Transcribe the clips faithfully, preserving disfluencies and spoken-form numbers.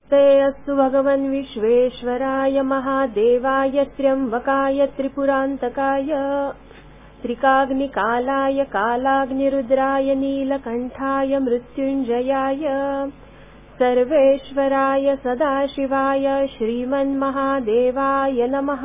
नमस्ते अस्तु भगवन् विश्वेश्वराय महादेवाय त्र्यम्बकाय त्रिपुरान्तकाय त्रिकाग्निकालाय कालाग्निरुद्राय नीलकण्ठाय मृत्युञ्जयाय सर्वेश्वराय सदाशिवाय श्रीमन्महादेवाय नमः।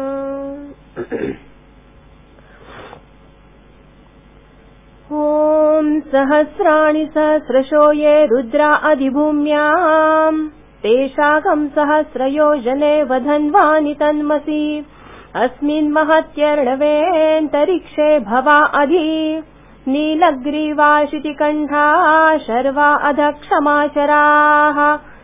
ॐ सहस्राणि सहस्रशो ये रुद्रा अधिभूम्याम् तेषाकं सहस्रयोजने वधन्वानि तन्मसि अस्मिन् महत्यर्णवेऽन्तरिक्षे भवा अधि नीलग्रीवाशितिकण्ठा शर्वा अधक्षमाचराः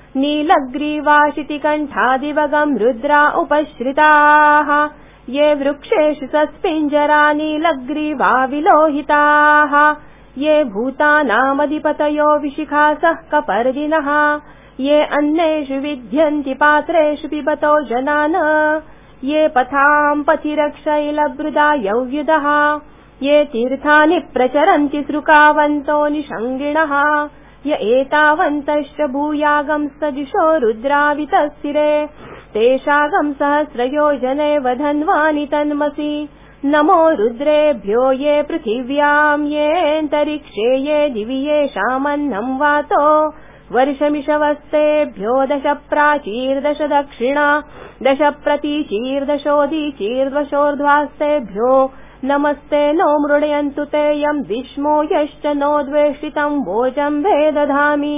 नीलग्रीवाशितिकण्ठादिवगं रुद्रा उपश्रिताः ये वृक्षेषु सस्पिञ्जरा नीलग्रीवा विलोहिताः ये भूतानामधिपतयो विशिखासः कपर्दिनः ये अन्नेषु विद्यन्ति पात्रेषु पिबतो जनान् ये पथां पथिरक्षैलभृदा यौयुधः ये तीर्थानि प्रचरन्ति सृकावन्तो निषङ्गिणः य एतावन्तश्च भूयागं सदिशो रुद्रावितस्थिरे तेषागं सहस्रयोजने वधन्वानि तन्मसि नमो रुद्रेभ्यो ये पृथिव्यां येऽन्तरिक्षे ये दिवि येषामन्नं वातो वर्षमिषवस्तेभ्यो दश प्राचीर्दश दक्षिणा दश प्रतीचीर्दशोदीचीर्दशोर्ध्वास्तेभ्यो नमस्ते नो मृडयन्तु ते यं विष्मो यश्च नो द्वेष्टितं भोजम्भे दधामि।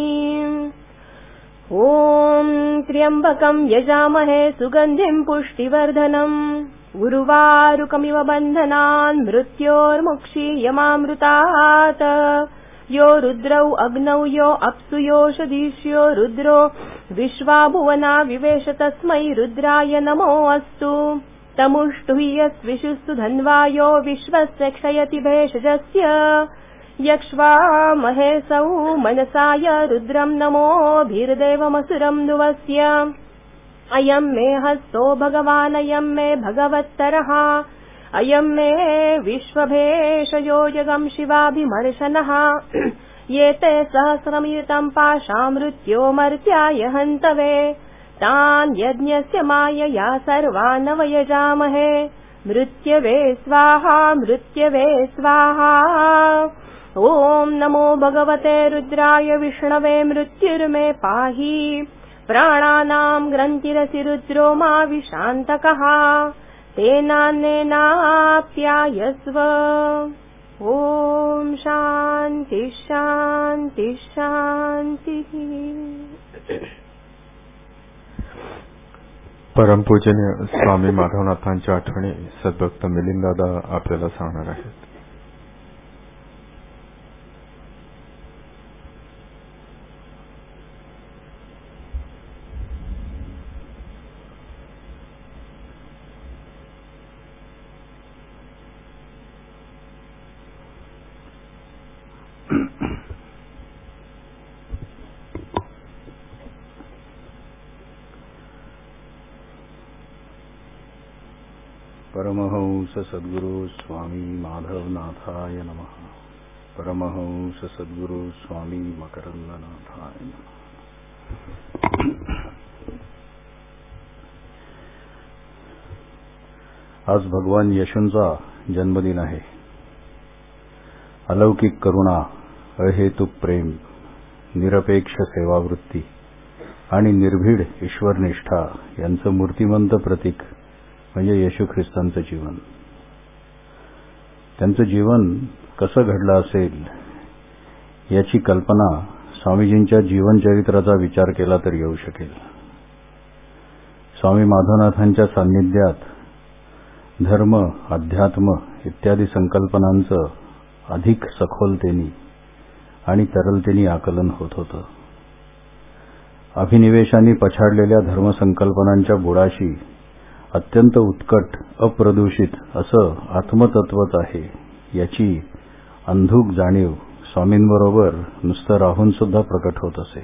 ॐ त्र्यम्बकं यजामहे सुगन्धिं पुष्टिवर्धनम् उर्वारुकमिव बन्धनान् मृत्योर्मुक्षीयमामृतात् यो रुद्रौ अग्नौ यो अप्सु योषधीष्यो रुद्रो विश्वा भुवना विवेश तस्मै रुद्राय नमो अस्तु तमुष्टुह्यस्विषुस्तु धन्वायो विश्वस्य क्षयति भेषजस्य यक्ष्वा महेशौ मनसाय रुद्रं नमोभिर्देवमसुरं नुवस्य अयं मे हस्तो भगवान् अयं मे भगवत्तरः अयं मे विश्वभेषजो जगं शिवाभिमर्शनः ये ते सहस्रमितं पाशां मृत्यो मर्त्याय हन्तवे तान् यज्ञस्य मायया सर्वान् वयजामहे मृत्यवे स्वाहा मृत्यवे स्वाहा। ॐ नमो भगवते रुद्राय विष्णवे मृत्युर्मे पाहि प्राणानां ग्रन्थिरसि रुद्रो मा विशान्तकः तेनान्नेनाप्यायस्व। ॐ शान्ति शान्ति शान्तिः। परमपूजनीय स्वामी माधवनाथांच्या आठवणी सद्भक्त मिलिंददादा आपल्याला सांगणार आहेत। परमहंस सद्गुरु स्वामी माधवनाथाय नमः। परमहंस सद्गुरु स्वामी मकरंदनाथाय नमः। आज भगवान येशूंचा जन्मदिन आहे। अलौकिक करुणा, अहेतुक प्रेम, निरपेक्ष सेवावृत्ती आणि निर्भीड ईश्वरनिष्ठा यांचं मूर्तिमंत प्रतीक म्हणजे येशू ख्रिस्तांचं जीवन। त्यांचं जीवन कसं घडलं असेल याची कल्पना स्वामीजींच्या जीवनचरित्राचा विचार केला तर येऊ शकेल। स्वामी माधवनाथांच्या सान्निध्यात धर्म, अध्यात्म इत्यादी संकल्पनांचं अधिक सखोलतेने आणि तरलतेने आकलन होत होतं। अभिनिवेशांनी पछाडलेल्या धर्मसंकल्पनांच्या बुडाशी अत्यंत उत्कट, अप्रदूषित असं आत्मतत्वच आहे याची अंधुक जाणीव स्वामींबरोबर नुसतं राहून सुद्धा प्रकट होत असे।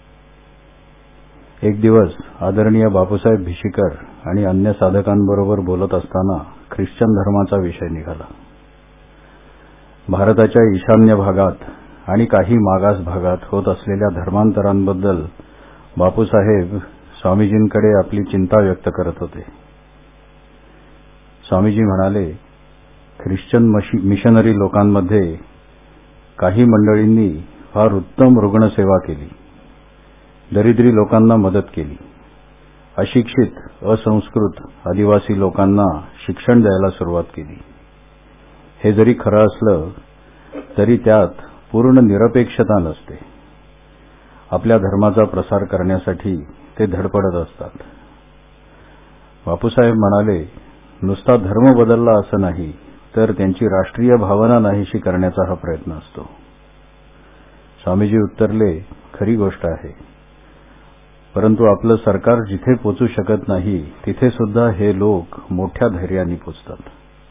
एक दिवस आदरणीय बापूसाहेब भिशीकर आणि अन्य साधकांबरोबर बोलत असताना ख्रिश्चन धर्माचा विषय निघाला। भारताच्या ईशान्य भागात आणि काही मागास भागात होत असलेल्या धर्मांतरांबद्दल बापूसाहेब स्वामीजींकडे आपली चिंता व्यक्त करत होते. स्वामीजी म्हणाले, ख्रिश्चन मिशनरी लोकांमध्ये काही मंडळींनी फार उत्तम रुग्णसेवा केली, दरिद्री लोकांना मदत केली, अशिक्षित, असंस्कृत आदिवासी लोकांना शिक्षण द्यायला सुरुवात केली. हे जरी खरं असलं तरी त्यात पूर्ण निरपेक्षता नसते. आपल्या धर्माचा प्रसार करण्यासाठी ते धडपडत असतात. बापूसाहेब म्हणाले, नुसता धर्म बदलला असं नाही, तर त्यांची राष्ट्रीय भावना नाहीशी करण्याचा हा प्रयत्न असतो. स्वामीजी उत्तरले, खरी गोष्ट आहे, परंतु आपलं सरकार जिथे पोचू शकत नाही तिथे सुद्धा हे लोक मोठ्या धैर्याने पोचतात.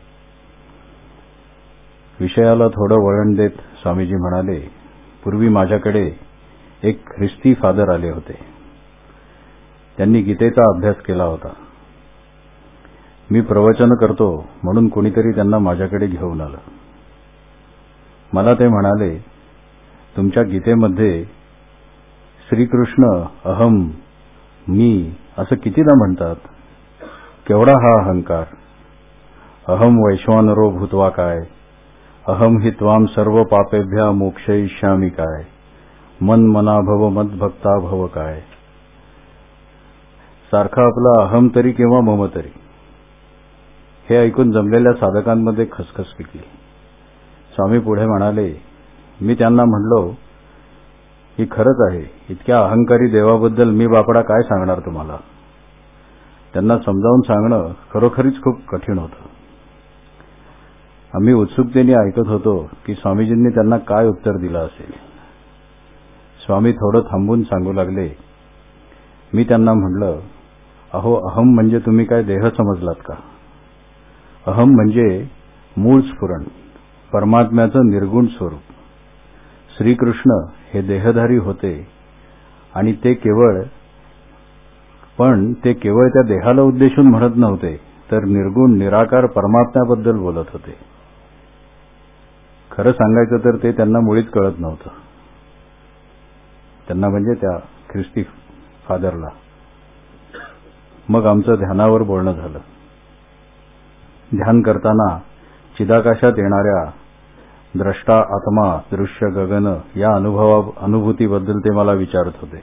विषयाला थोडं वळण देत स्वामीजी म्हणाले, पूर्वी माझ्याकडे एक ख्रिस्ती फादर आले होते. त्यांनी गीतेचा अभ्यास केला होता. मी प्रवचन करतो म्हणून कोणीतरी त्यांना माझ्याकडे घेऊन आलं. मला ते म्हणाले, तुमच्या गीतेमध्ये श्रीकृष्ण अहम, मी असं कितीदा म्हणतात? केवढा हा अहंकार? अहम वैश्वानरो भूत्वा काय, अहम हि त्वाम सर्व पापेभ्या मोक्षयिष्यामि काय, मन मना भव मद्भक्ता भव काय. सारखा आपला अहम तरी किंवा मम तरी. हे ऐकून जमलेल्या साधकांमध्ये खसखस पिकली. स्वामी पुढे म्हणाले, मी त्यांना म्हणलो, ही खरंच आहे, इतक्या अहंकारी देवाबद्दल मी बापडा काय सांगणार तुम्हाला. त्यांना समजावून सांगणं खरोखरीच खूप कठीण होतं. आम्ही उत्सुकतेने ऐकत होतो की स्वामीजींनी त्यांना काय उत्तर दिलं असेल. स्वामी थोडं थांबून सांगू लागले, मी त्यांना म्हणलं, अहो, अहम म्हणजे तुम्ही काय देह समजलात का? अहम म्हणजे मूळ स्फुरण, परमात्म्याचं निर्गुण स्वरूप. श्रीकृष्ण हे देहधारी होते आणि ते केवळ पण ते केवळ त्या देहाला उद्देशून म्हणत नव्हते, तर निर्गुण निराकार परमात्म्याबद्दल बोलत होते. खरं सांगायचं तर ते त्यांना मुळीच कळत नव्हतं. त्यांना म्हणजे त्या ख्रिस्ती फादरला. मग आमचं ध्यानावर बोलणं झालं. ध्यान करताना चिदाकाशात येणाऱ्या द्रष्टा आत्मा, दृश्य गगन या अनुभवा अनुभूतीबद्दल ते मला विचारत होते.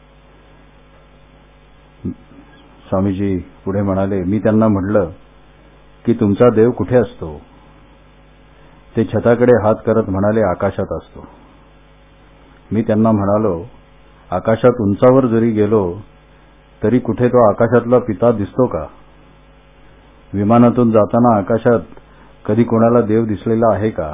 स्वामीजी पुढे म्हणाले, मी त्यांना म्हटलं की तुमचा देव कुठे असतो? ते छताकडे हात करत म्हणाले, आकाशात असतो. मी त्यांना म्हणालो, आकाशात उंचावर जरी गेलो तरी कुठे तो आकाशातला पिता दिसतो का? विमानातून जाताना आकाशात कधी कोणाला देव दिसलेला आहे का?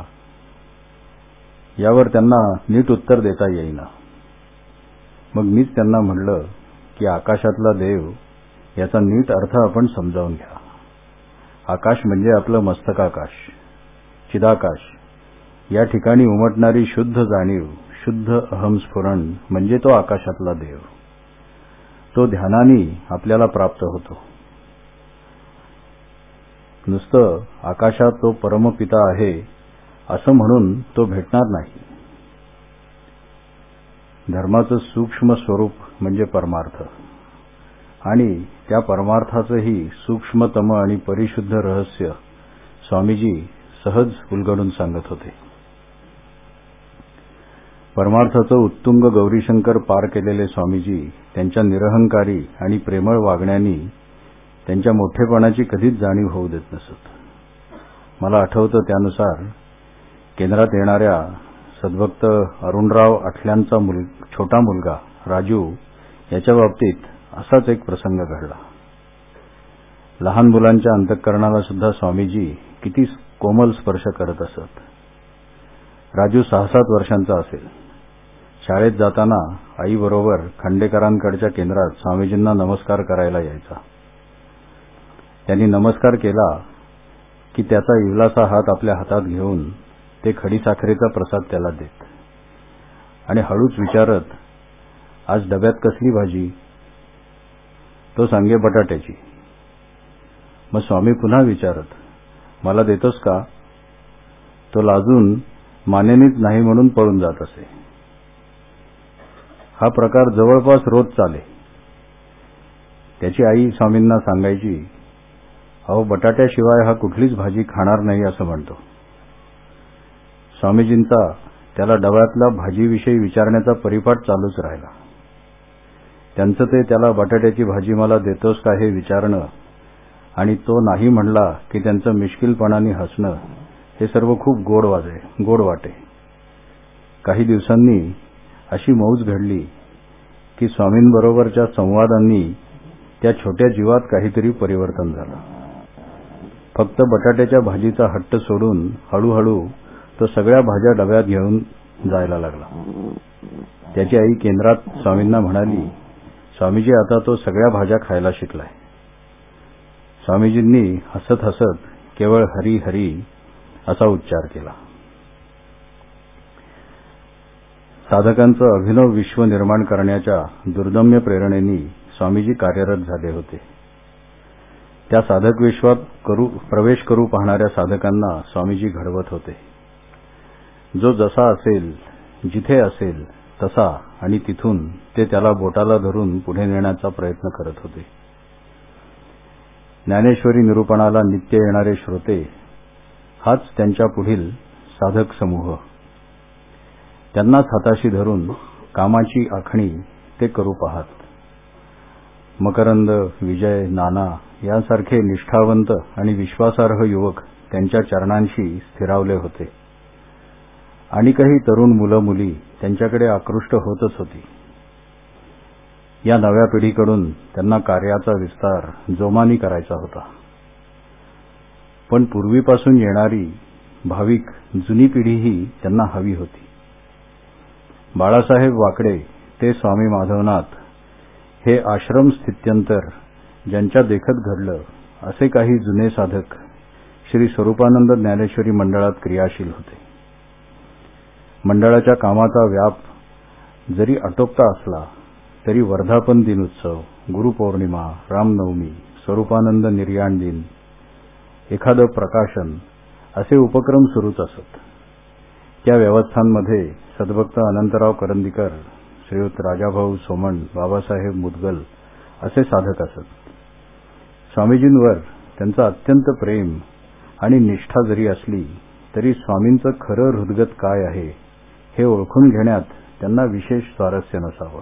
यावर त्यांना नीट उत्तर देता येईना. मग मीच त्यांना म्हणलं की आकाशातला देव याचा नीट अर्थ आपण समजावून घ्या. आकाश म्हणजे आपलं मस्तकाकाश, चिदाकाश. या ठिकाणी उमटणारी शुद्ध जाणीव, शुद्ध अहमस्फुरण म्हणजे तो आकाशातला देव. तो ध्यानाने आपल्याला प्राप्त होतो. नुसतं आकाशात तो परमपिता आहे असं म्हणून तो भेटणार नाही. धर्माचं सूक्ष्म स्वरूप म्हणजे परमार्थ, आणि त्या परमार्थाचंही सूक्ष्मतम आणि परिशुद्ध रहस्य स्वामीजी सहज उलगडून सांगत होते. परमार्थाचं उत्तुंग गौरीशंकर पार केलेले स्वामीजी त्यांच्या निरहंकारी आणि प्रेमळ वागण्यानी त्यांच्या मोठेपणाची कधीच जाणीव होऊ देत नसत. मला आठवतं त्यानुसार केंद्रात येणाऱ्या सद्भक्त अरुणराव आठल्यांचा मुल छोटा मुलगा राजू याच्या बाबतीत असाच एक प्रसंग घडला. लहान मुलांच्या अंतःकरणाला सुद्धा स्वामीजी किती कोमल स्पर्श करत असत. राजू सहा सात वर्षांचा असेल. शाळेत जाताना आईबरोबर खांडेकरांकडच्या केंद्रात स्वामीजींना नमस्कार करायला यायचा. त्यांनी नमस्कार केला की त्याचा इवलासा हात आपल्या हातात घेऊन ते खडीसाखरेचा प्रसाद त्याला देत आणि हळूच विचारत, आज डब्यात कसली भाजी? तो सांगे, बटाट्याची. मग स्वामी पुन्हा विचारत, मला देतोस का? तो लाजून मानेनीच नाही म्हणून पळून जात असे. हा प्रकार जवळपास रोज चाले. त्याची आई स्वामींना सांगायची, अहो बटाट्याशिवाय हा कुठलीच भाजी खाणार नाही असं म्हणतो. स्वामीजींचा त्याला डब्यातल्या भाजीविषयी विचारण्याचा परिपाठ चालूच राहिला. त्यांचं ते त्याला बटाट्याची भाजी मला देतोस का हे विचारणं आणि तो नाही म्हणला की त्यांचं मिश्किलपणाने हसणं हे सर्व खूप गोड वाजे गोड वाटे. काही दिवसांनी अशी मौज घडली की स्वामींबरोबरच्या संवादांनी त्या छोट्या जीवात काहीतरी परिवर्तन झालं. फक्त बटाट्याच्या भाजीचा हट्ट सोडून हळूहळू तो सगळ्या भाज्या डब्यात घेऊन जायला लागला. त्याची आई केंद्रात स्वामींना म्हणाली, स्वामीजी आता तो सगळ्या भाज्या खायला शिकलाय. स्वामीजींनी हसत हसत केवळ हरी हरी असा उच्चार केला. साधकांचं अभिनव विश्व निर्माण करण्याच्या दुर्दम्य प्रेरणेने स्वामीजी कार्यरत झाले होते. त्या साधक विश्वात करू प्रवेश करू पाहणाऱ्या साधकांना स्वामीजी घडवत होते. जो जसा असेल, जिथे असेल तसा आणि तिथून ते त्याला बोटाला धरून पुढे नेण्याचा प्रयत्न करत होते. ज्ञानेश्वरी निरूपणाला नित्य येणारे श्रोते हाच त्यांच्या पुढील साधक समूह. त्यांनाच हाताशी धरून कामाची आखणी ते करू पाहत. मकरंद, विजय, नाना यांसारखे निष्ठावंत आणि विश्वासार्ह युवक त्यांच्या चरणांशी स्थिरावले होते आणि काही तरुण मुलं मुली त्यांच्याकडे आकृष्ट होतच होती. या नव्या पिढीकडून त्यांना कार्याचा विस्तार जोमाने करायचा होता. पण पूर्वीपासून येणारी भाविक जुनी पिढीही त्यांना हवी होती. बाळासाहेब वाकडे ते स्वामी माधवनाथ हे आश्रम स्थित्यंतर ज्यांच्या देखत घडलं असे काही जुने साधक श्री स्वरूपानंद ज्ञानेश्वरी मंडळात क्रियाशील होते. मंडळाच्या कामाचा व्याप जरी आटोपता असला तरी वर्धापन दिनोत्सव, गुरुपौर्णिमा, रामनवमी, स्वरूपानंद निर्याण दिन, एखादं प्रकाशन असे उपक्रम सुरूच असत. त्या व्यवस्थांमध्ये सद्भक्त अनंतराव करंदीकर, श्रीयुत राजाभाऊ सोमण, बाबासाहेब मुदगल असे साधक असत. स्वामीजींवर त्यांचं अत्यंत प्रेम आणि निष्ठा जरी असली तरी स्वामींचं खरं हृदगत काय आहे हे ओळखून घेण्यात त्यांना विशेष स्वारस्य नसावं.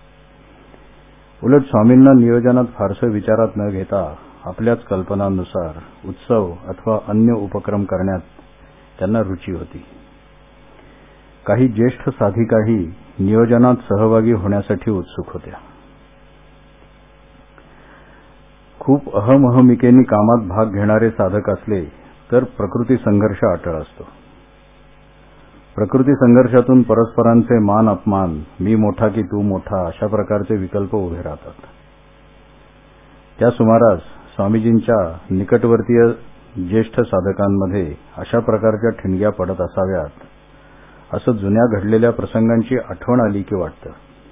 उलट स्वामींना नियोजनात फारसं विचारात न घेता आपल्याच कल्पनांनुसार उत्सव अथवा अन्य उपक्रम करण्यात त्यांना रुची होती. काही ज्येष्ठ साधिकाही नियोजनात सहभागी होण्यासाठी उत्सुक होत्या. खूप अहमहमिकेने कामात भाग घेणारे साधक असले तर प्रकृती संघर्ष अटळ असतो. प्रकृती संघर्षातून परस्परांचे मान अपमान, मी मोठा की तू मोठा अशा प्रकारचे विकल्प उभे राहतात. त्या सुमारास स्वामीजींच्या निकटवर्तीय ज्येष्ठ साधकांमध्ये अशा प्रकारच्या ठिणग्या पडत असाव्यात असं जुन्या घडलेल्या प्रसंगांची आठवण आली की वाटतं.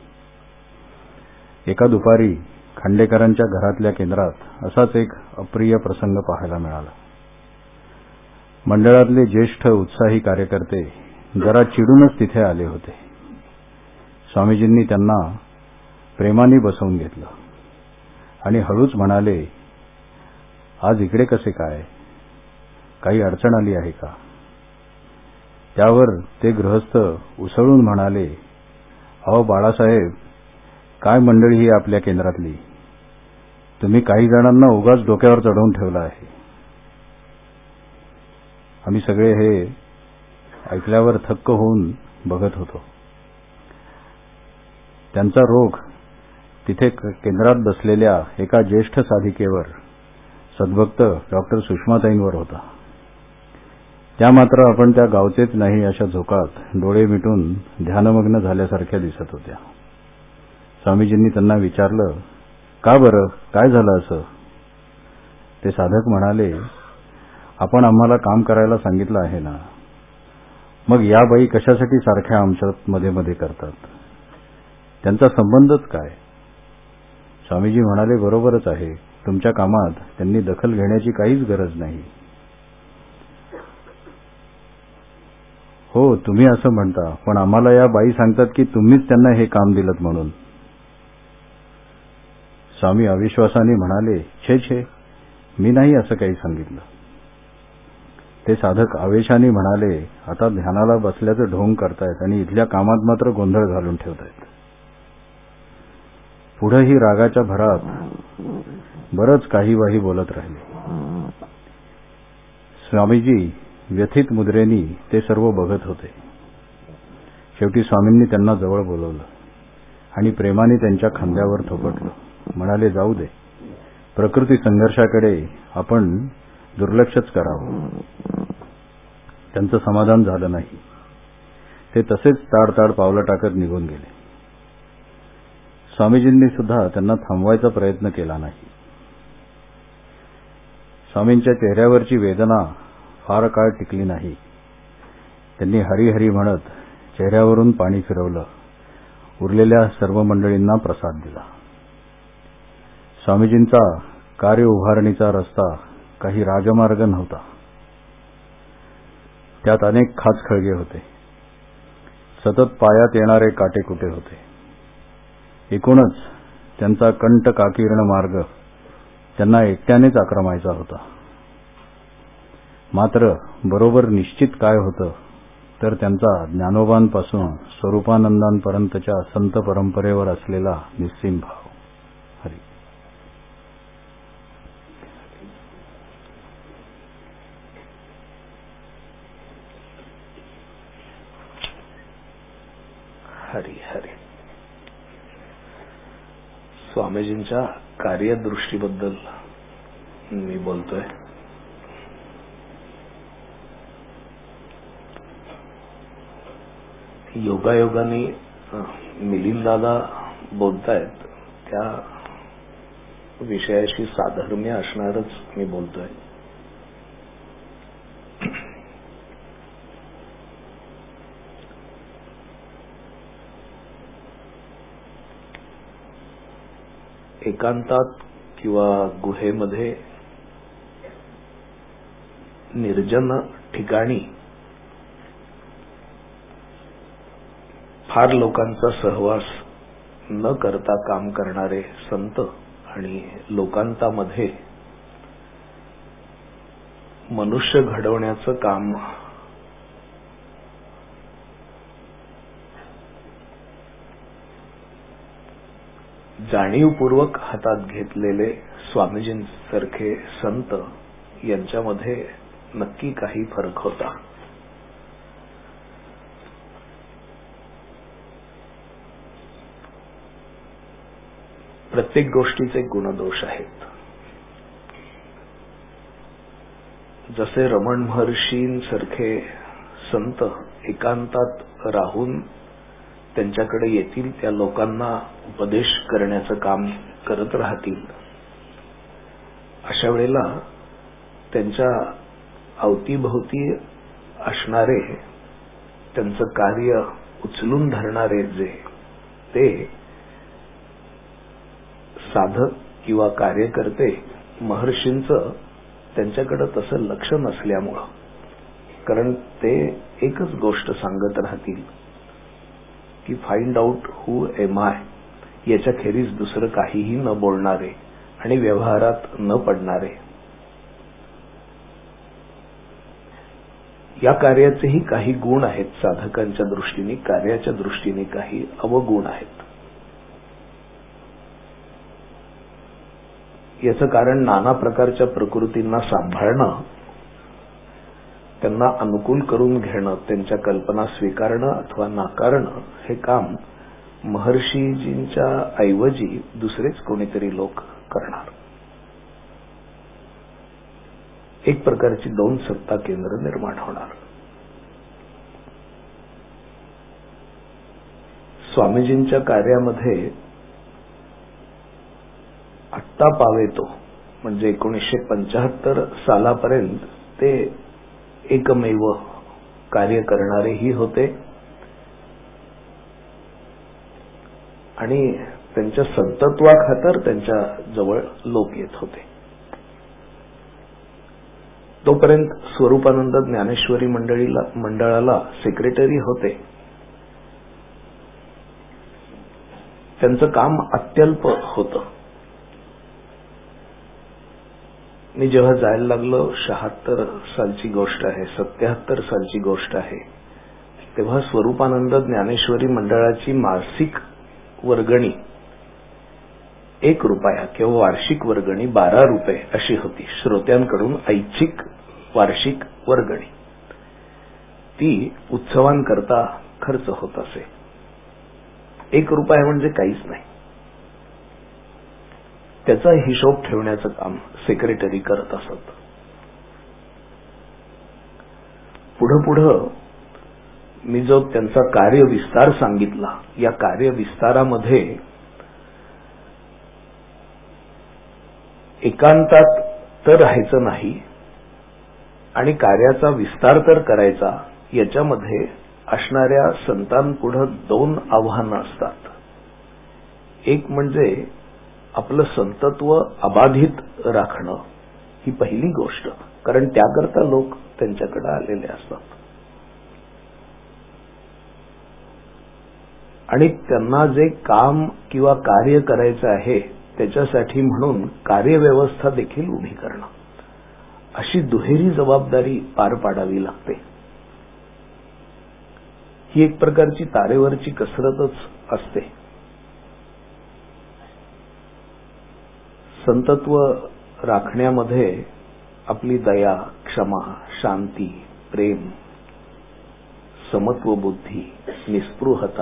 एका दुपारी खांडेकरांच्या घरातल्या केंद्रात असाच एक अप्रिय प्रसंग पाहायला मिळाला. मंडळातले ज्येष्ठ उत्साही कार्यकर्ते जरा चिडूनच तिथे आले होते. स्वामीजींनी त्यांना प्रेमाने बसवून घेतलं आणि हळूच म्हणाले, आज इकडे कसे काय? काही अडचण आली आहे का? त्यावर ते गृहस्थ उसळून म्हणाले, अहो बाळासाहेब, काय मंडळी ही आपल्या केंद्रातली, तुम्ही काही जणांना उगाच डोक्यावर चढवून ठेवला आहे. आम्ही सगळे हे ऐकल्यावर थक्क होऊन बघत होतो. त्यांचा रोख तिथे केंद्रात बसलेल्या एका ज्येष्ठ साधिकेवर, सद्भक्त डॉक्टर सुषमाताईंवर होता. त्या मात्र आपण त्या गावचेच नाही अशा झोकात डोळे मिटून ध्यानमग्न झाल्यासारख्या दिसत होत्या. स्वामीजींनी त्यांना विचारलं, का बरं, काय झालं असं? ते साधक म्हणाले, आपण आम्हाला काम करायला सांगितलं आहे ना, मग या बाई कशासाठी सारख्या आमच्यात मध्ये मध्ये करतात? त्यांचा संबंधच काय? स्वामीजी म्हणाले, बरोबरच आहे, तुमच्या कामात त्यांनी दखल घेण्याची काहीच गरज नाही. हो, तुम्ही असं म्हणता, पण आम्हाला या बाई सांगतात की तुम्हीच त्यांना हे काम दिलं म्हणून. स्वामी अविश्वासाने म्हणाले, छे छे, मी नाही असं काही सांगितलं. ते साधक आवेशाने म्हणाले, आता ध्यानाला बसल्याचं ढोंग करतायत आणि इथल्या कामात मात्र गोंधळ घालून ठेवतायत. पुढेही रागाच्या भरात बरंच काही वाही बोलत राहिले. स्वामीजी व्यथित मुद्रेनी ते सर्व बघत होते. शेवटी स्वामींनी त्यांना जवळ बोलवलं आणि प्रेमाने त्यांच्या खांद्यावर थोपटलं. म्हणाले, जाऊ दे, प्रकृती संघर्षाकडे आपण दुर्लक्षच करावं. त्यांचं समाधान झालं नाही. ते तसेच ताडताड पावलं टाकत निघून गेले. स्वामीजींनी सुद्धा त्यांना थांबवायचा प्रयत्न केला नाही. स्वामींच्या चेहऱ्यावरची वेदना फार काळ टिकली नाही. त्यांनी हरिहरी म्हणत चेहऱ्यावरून पाणी फिरवलं. उरलेल्या सर्व मंडळींना प्रसाद दिला. स्वामीजींचा कार्य उभारणीचा रस्ता काही राजमार्ग नव्हता. त्यात अनेक खाचखळगे होते. सतत पायात येणारे काटेकुटे होते. एकूणच त्यांचा कंठ काकीर्ण मार्ग त्यांना एकट्यानेच आक्रमायचा होता. मात्र बरोबर निश्चित काय होतं तर त्यांचा ज्ञानोबांपासून स्वरूपानंदांपर्यंतच्या संत परंपरेवर असलेला निस्सीम भाव. हरी हरी हरी. स्वामीजींच्या कार्यदृष्टीबद्दल मी बोलतोय. योगायोगाने मिलिंददादा बोलतायत त्या विषयाशी साधर्म्य असणारच मी बोलतोय. एकांतात किंवा गुहेमध्ये निर्जन ठिकाणी फार लोकांचा सहवास न करता काम करणारे संत आणि लोकांतामध्ये मनुष्य घडवण्याचं काम जाणीवपूर्वक हातात घेतलेले स्वामीजींसारखे संत यांच्यामध्ये नक्की काही फरक होता. प्रत्येक गोष्टीचे गुणदोष आहेत. जसे रमण महर्षींसारखे संत एकांतात राहून त्यांच्याकडे येतील त्या लोकांना उपदेश करण्याचं काम करत राहतील, अशा वेळेला त्यांच्या अवतीभोवती असणारे त्यांचं कार्य उचलून धरणारे जे ते साधक किंवा कार्यकर्ते महर्षींचं त्यांच्याकडे तसं लक्ष नसल्यामुळं, कारण ते एकच गोष्ट सांगत राहतील की find out who am I, याच्या खेरीज दुसरं काहीही न बोलणारे आणि व्यवहारात न पडणारे. या कार्याचेही काही गुण आहेत. साधकांच्या दृष्टीने कार्याच्या दृष्टीने काही अवगुण आहेत. याचं कारण नाना प्रकारच्या प्रकृतींना सांभाळणं, त्यांना अनुकूल करून घेणं, त्यांच्या कल्पना स्वीकारणं अथवा नाकारणं हे काम महर्षीजींच्या ऐवजी दुसरेच कोणीतरी लोक करणार. एक प्रकारची दोन सत्ता केंद्र निर्माण होणार. स्वामीजींच्या कार्यामध्ये आत्ता पावेतो म्हणजे एकोणीसशे पंचाहत्तर सालापर्यंत ते एकमेव कार्य करणारेही होते आणि त्यांच्या संतत्वाखातर त्यांच्या जवळ लोक येत होते. तोपर्यंत स्वरूपानंद ज्ञानेश्वरी मंडळीला मंडळाला सेक्रेटरी होते. त्यांचं काम अत्यल्प होतं. मी जेव्हा जायला लागलो, शहात्तर सालची गोष्ट आहे, सत्याहत्तर सालची गोष्ट आहे, तेव्हा स्वरूपानंद ज्ञानेश्वरी मंडळाची मासिक वर्गणी एक रुपया किंवा वार्षिक वर्गणी बारा रुपये अशी होती. श्रोत्यांकडून ऐच्छिक वार्षिक वर्गणी ती उत्सवांकरता खर्च होत असे. एक रुपया म्हणजे काहीच नाही. त्याचा हिशोब ठेवण्याचं काम सेक्रेटरी करत असत. पुढं पुढं मी जो त्यांचा कार्यविस्तार सांगितला, या कार्यविस्तारामध्ये एकांतात तर राहायचं नाही आणि कार्याचा विस्तार तर करायचा. याच्यामध्ये असणाऱ्या संतांपुढे दोन आव्हानं असतात. एक म्हणजे आपलं संतत्व अबाधित राखणं, ही पहिली गोष्ट, कारण त्याकरता लोक त्यांच्याकडे आलेले असतात. आणि त्यांना जे काम किंवा कार्य करायचं आहे त्याच्यासाठी म्हणून कार्यव्यवस्था देखील उभी करणं, अशी दुहेरी जबाबदारी पार पाडावी लागते. ही एक प्रकारची तारेवरची कसरतच असते. संतत्व राखण्यामध्ये आपली दया, क्षमा, शांती, प्रेम, समत्व बुद्धी, निस्पृहता,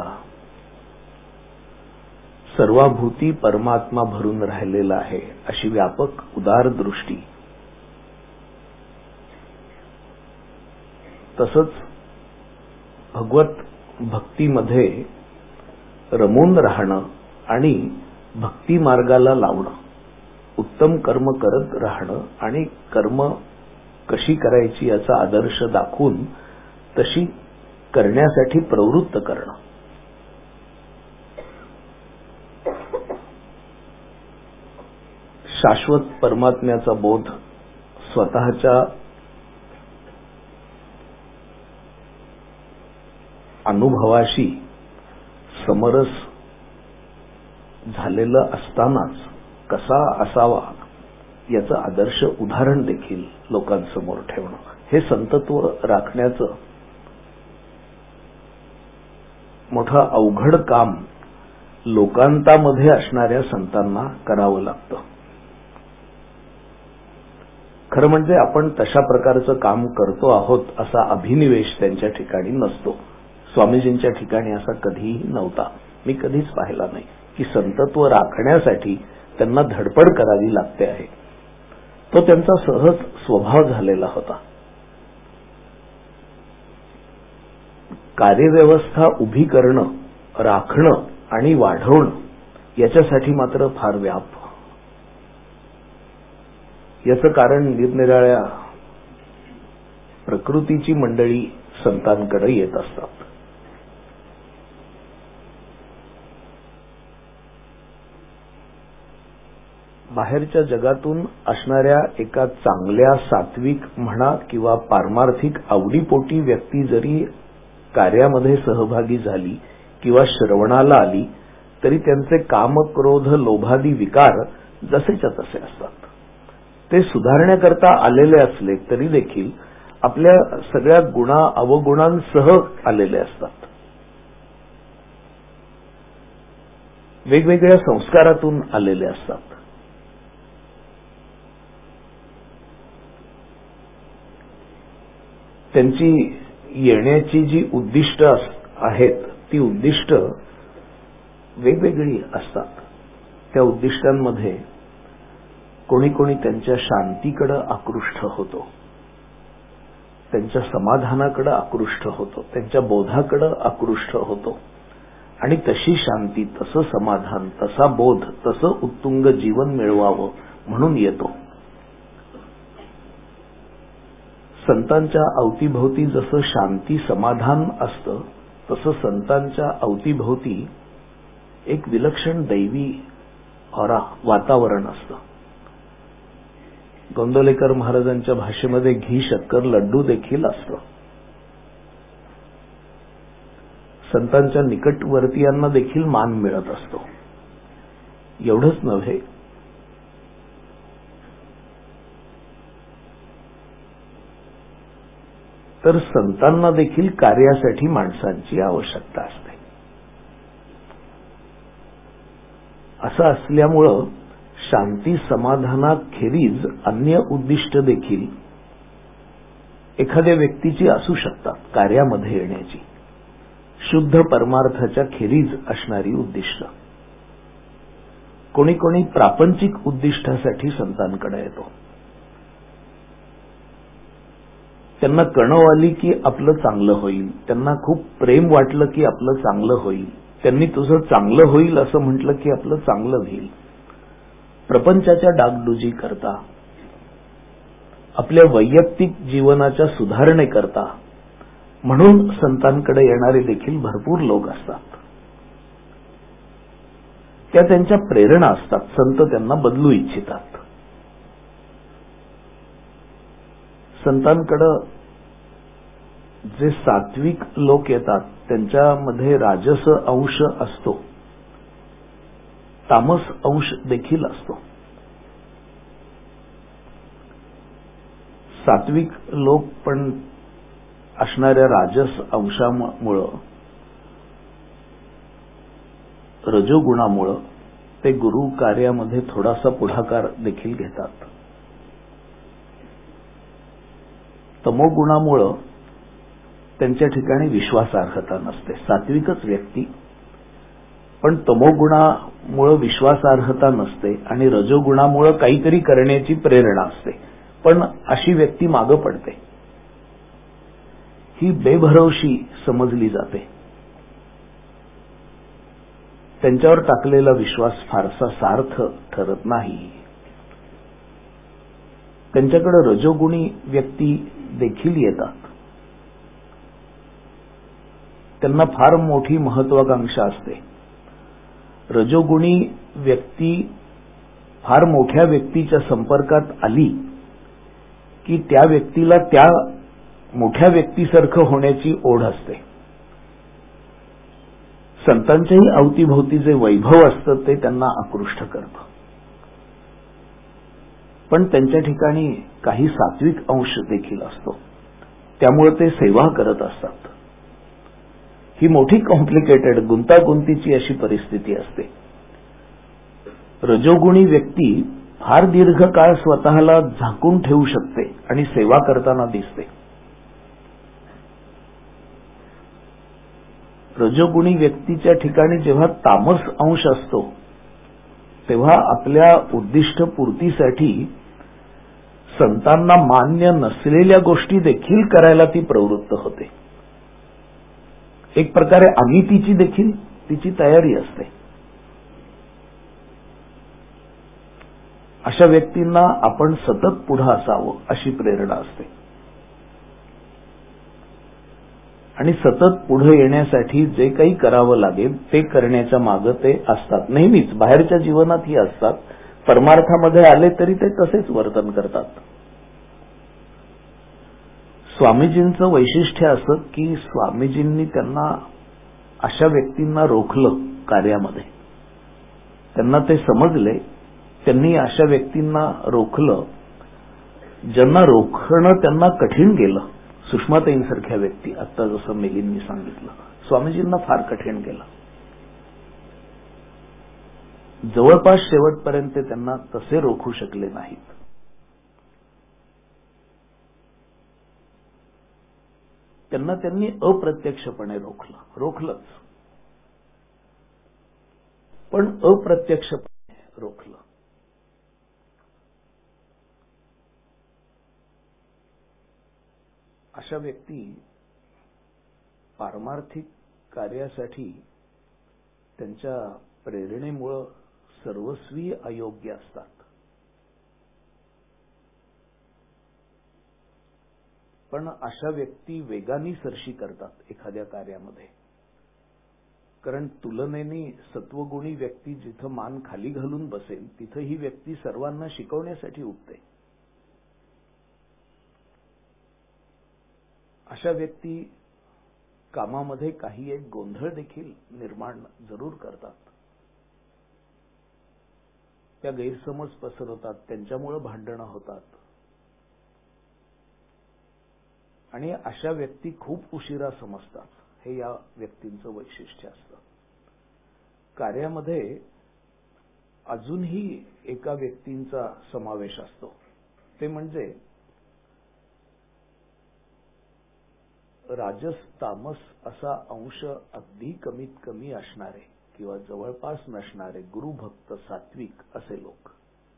सर्वाभूती परमात्मा भरून राहिलेला आहे अशी व्यापक उदार दृष्टी, तसंच भगवत भक्तीमध्ये रमून राहणं आणि भक्ती मार्गाला लावणं, उत्तम कर्म करत राहणं आणि कर्म कशी करायची याचा आदर्श दाखवून तशी करण्यासाठी प्रवृत्त करणं. शाश्वत परमात्म्याचा बोध स्वतःच्या अनुभवाशी समरस झालेलं असतानाच कसा असावा याचं आदर्श उदाहरण देखील लोकांसमोर ठेवणं, हे संतत्व राखण्याचं मोठं अवघड काम लोकांतामध्ये असणाऱ्या संतांना करावं लागतं. खरं म्हणजे आपण तशा प्रकारचं काम करतो आहोत असा अभिनिवेश त्यांच्या ठिकाणी नसतो. स्वामीजींच्या ठिकाणी असा कधीही नव्हता. मी कधीच पाहिला नाही की संतत्व राखण्यासाठी त्यांना धडपड करावी लागते आहे. तो त्यांचा सहज स्वभाव झालेला होता. कार्यव्यवस्था उभी करणं, राखणं आणि वाढवणं याच्यासाठी मात्र फार व्याप. याचं कारण निरनिराळ्या प्रकृतीची मंडळी संतांकडे येत असतात. बाहेरच्या जगातून असणाऱ्या एका चांगल्या सात्विक म्हणा किंवा पारमार्थिक आवडीपोटी व्यक्ती जरी कार्यामध्ये सहभागी झाली किंवा श्रवणाला आली तरी त्यांचे काम, क्रोध, लोभादी विकार जसेच्या तसे असतात. ते सुधारण्याकरता आलेले असले तरी देखील आपल्या सगळ्या गुणा अवगुणांसह आलेले असतात. वेगवेगळ्या संस्कारातून आलेले असतात. त्यांची येण्याची जी उद्दिष्ट आहेत ती उद्दिष्ट वेगवेगळी असतात. त्या उद्दिष्टांमध्ये कोणी कोणी त्यांच्या शांतीकडे आकृष्ट होतो, त्यांच्या समाधानाकडे आकृष्ट होतो, त्यांच्या बोधाकडे आकृष्ट होतो आणि तशी शांती, तसं समाधान, तसा बोध, तसं उत्तुंग जीवन मिळवावं म्हणून येतो. संतांच्या अवतीभोवती जसं शांती समाधान असतं तसं संतांच्या अवतीभोवती एक विलक्षण दैवी ऑरा वातावरण असतं. गोंदवलेकर महाराजांच्या भाषेमध्ये घी शक्कर लड्डू देखील असतं. संतांच्या निकटवर्तीयांना देखील मान मिळत असतो. एवढंच नव्हे, तर संतांना देखील कार्यासाठी माणसांची आवश्यकता असते. असं असल्यामुळं शांती समाधानाखेरीज अन्य उद्दिष्ट देखील एखाद्या व्यक्तीची असू शकतात कार्यामध्ये येण्याची. शुद्ध परमार्थाच्या खेरीज असणारी उद्दिष्ट. कोणी कोणी प्रापंचिक उद्दिष्टासाठी संतांकडे येतो. त्यांना कणव आली की आपलं चांगलं होईल, त्यांना खूप प्रेम वाटलं की आपलं चांगलं होईल, त्यांनी तुझं चांगलं होईल असं म्हटलं की आपलं चांगलं होईल. प्रपंचाच्या डागडुजी करता, आपल्या वैयक्तिक जीवनाच्या सुधारणेकरता म्हणून संतांकडे येणारे देखील भरपूर लोक असतात. त्या त्यांच्या प्रेरणा असतात. संत त्यांना बदलू इच्छितात. संतांकडे जे सात्विक लोक येतात त्यांच्यामध्ये राजस अंश असतो, तामस अंश देखील असतो. सात्विक लोक पण असणाऱ्या राजस अंशामुळं, रजोगुणामुळं ते गुरु कार्यामध्ये थोडासा पुढाकार देखील घेतात. तमोगुणामुळं त्यांच्या ठिकाणी विश्वासार्हता नसते. सात्विकच व्यक्ती पण तमोगुणामुळं विश्वासार्हता नसते आणि रजोगुणामुळं काहीतरी करण्याची प्रेरणा असते, पण अशी व्यक्ती मागं पडते. ही बेभरवशी समजली जाते. त्यांच्यावर टाकलेला विश्वास फारसा सार्थ ठरत नाही. त्यांच्याकडे रजोगुणी व्यक्ती देखील येतात. त्यांना फार मोठी महत्वाकांक्षा असते. रजोगुणी व्यक्ती फार मोठ्या व्यक्तीच्या संपर्कात आली की त्या व्यक्तीला त्या मोठ्या व्यक्तीसारखं होण्याची ओढ असते. संतांच्याही अवतीभोवती जे वैभव असतं ते त्यांना आकृष्ट करतं. पण त्यांच्या ठिकाणी काही सात्विक अंश देखील असतो, त्यामुळे ते सेवा करत असतात. ही मोठी कॉम्प्लिकेटेड गुंतागुंतीची अशी परिस्थिती असते. रजोगुणी व्यक्ती फार दीर्घकाळ स्वतःला झाकून ठेवू शकते आणि सेवा करताना दिसते. रजोगुणी व्यक्तीच्या ठिकाणी जेव्हा तामस अंश असतो तेव्हा आपल्या उद्दिष्ट पूर्तीसाठी संतांना मान्य नसलेल्या गोष्टी देखील करायला ती प्रवृत्त होते. एक प्रकारे अनितीची देखील तिची तयारी असते. अशा व्यक्तींना आपण सतत पुढे असावं अशी प्रेरणा असते. आणि सतत पुढे येण्यासाठी जे काही करावं लागेल ते करण्याच्या मागे ते असतात. नेहमीच बाहेरच्या जीवनातही असतात. परमार्थामध्ये आले तरी ते तसेच वर्तन करतात. स्वामीजींचं वैशिष्ट्य असं की स्वामीजींनी त्यांना अशा व्यक्तींना रोखलं कार्यामध्ये. त्यांना ते समजले. त्यांनी अशा व्यक्तींना रोखलं ज्यांना रोखणं त्यांना कठीण गेलं. सुषमाताईंसारख्या व्यक्ती, आता जसं मिलिंदनी सांगितलं, स्वामीजींना फार कठीण गेलं. जवळपास शेवटपर्यंत त्यांना तसे रोखू शकले नाहीत. त्यांना त्यांनी अप्रत्यक्षपणे रोखलं रोखलंच पण अप्रत्यक्षपणे रोखलं. अशा व्यक्ती पारमार्थिक कार्यासाठी त्यांच्या प्रेरणेमुळे सर्वस्वी अयोग्य असतात. पण अशा व्यक्ती वेगाने सरशी करतात एखाद्या कार्यामध्ये. कारण तुलनेने सत्वगुणी व्यक्ती जिथं मान खाली घालून बसेल तिथं ही व्यक्ती सर्वांना शिकवण्यासाठी उठते. अशा व्यक्ती कामामध्ये काही एक गोंधळ देखील निर्माण जरूर करतात. त्या गैरसमज पसरवतात, त्यांच्यामुळे भांडणं होतात. आणि अशा व्यक्ती खूप उशिरा समजतात. हे या व्यक्तींचं वैशिष्ट्य असतं. कार्यामध्ये अजूनही एका व्यक्तींचा समावेश असतो. ते म्हणजे राजस तामस असा अंश अगदी कमीत कमी असणारे किंवा जवळपास नसणारे गुरुभक्त सात्विक असे लोक.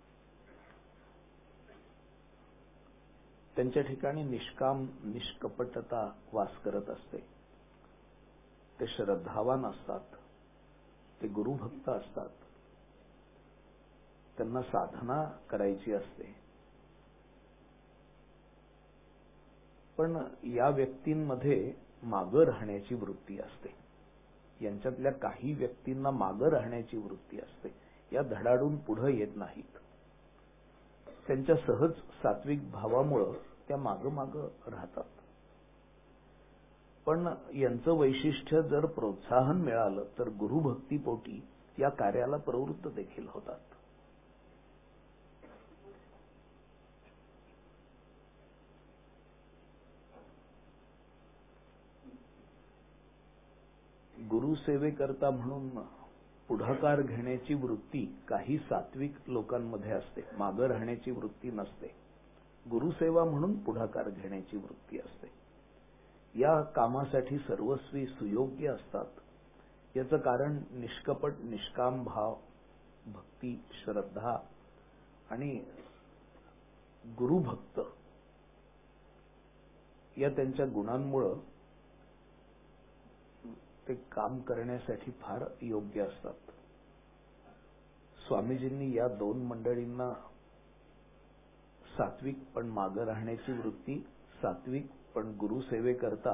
त्यांच्या ठिकाणी निष्काम निष्कपटता वास करत असते. ते श्रद्धावान असतात. ते गुरुभक्त असतात. त्यांना साधना करायची असते. पण या व्यक्तींमध्ये मागं राहण्याची वृत्ती असते. यांच्यातल्या काही व्यक्तींना मागं राहण्याची वृत्ती असते. या धडाडून पुढे येत नाहीत. त्यांच्या सहज सात्विक भावामुळं त्या मागं मागं राहतात. पण यांचं वैशिष्ट्य जर प्रोत्साहन मिळालं तर गुरुभक्तीपोटी या कार्याला प्रवृत्त देखील होतात. गुरुसेवेकरता म्हणून पुढाकार घेण्याची वृत्ती काही सात्विक लोकांमध्ये असते. मागं राहण्याची वृत्ती नसते. गुरुसेवा म्हणून पुढाकार घेण्याची वृत्ती असते. या कामासाठी सर्वस्वी सुयोग्य असतात. याचं कारण निष्कपट निष्काम भाव, भक्ती, श्रद्धा आणि गुरुभक्त या त्यांच्या गुणांमुळं ते काम करण्यासाठी फार योग्य असतात. स्वामीजींनी या दोन मंडळींना सात्विक पण मागं राहण्याची वृत्ती, सात्विक पण गुरुसेवेकरता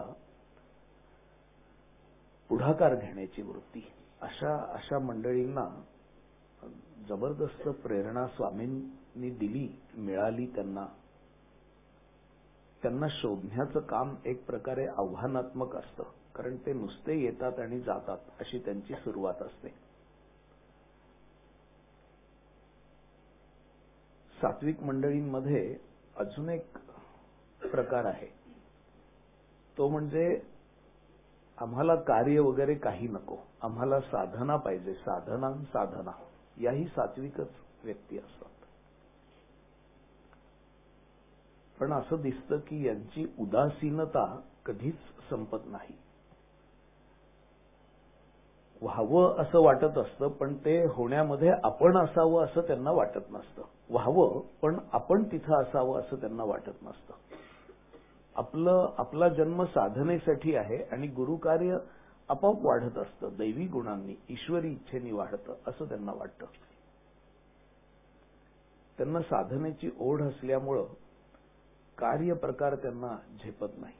पुढाकार घेण्याची वृत्ती अशा अशा मंडळींना जबरदस्त प्रेरणा स्वामींनी दिली, मिळाली त्यांना. त्यांना शोधण्याचं काम एक प्रकारे आव्हानात्मक असतं. कारण ते नुसते येतात आणि जातात अशी त्यांची सुरुवात असते. सात्विक मंडळींमध्ये अजून एक प्रकार आहे. तो म्हणजे आम्हाला कार्य वगैरे काही नको, आम्हाला साधना पाहिजे, साधना साधना. याही सात्विकच व्यक्ती असतात. पण असं दिसतं की यांची उदासीनता कधीच संपत नाही. व्हावं असं वाटत असतं, पण ते होण्यामध्ये आपण असावं असं त्यांना वाटत नसतं. व्हावं पण आपण तिथं असावं असं त्यांना वाटत नसतं. आपलं आपला जन्म साधनेसाठी आहे आणि गुरुकार्य आपोआप वाढत असतं. दैवी गुणांनी, ईश्वरी इच्छेनी वाढतं असं त्यांना वाटतं. त्यांना साधनेची ओढ असल्यामुळं कार्य प्रकार त्यांना झेपत नाही.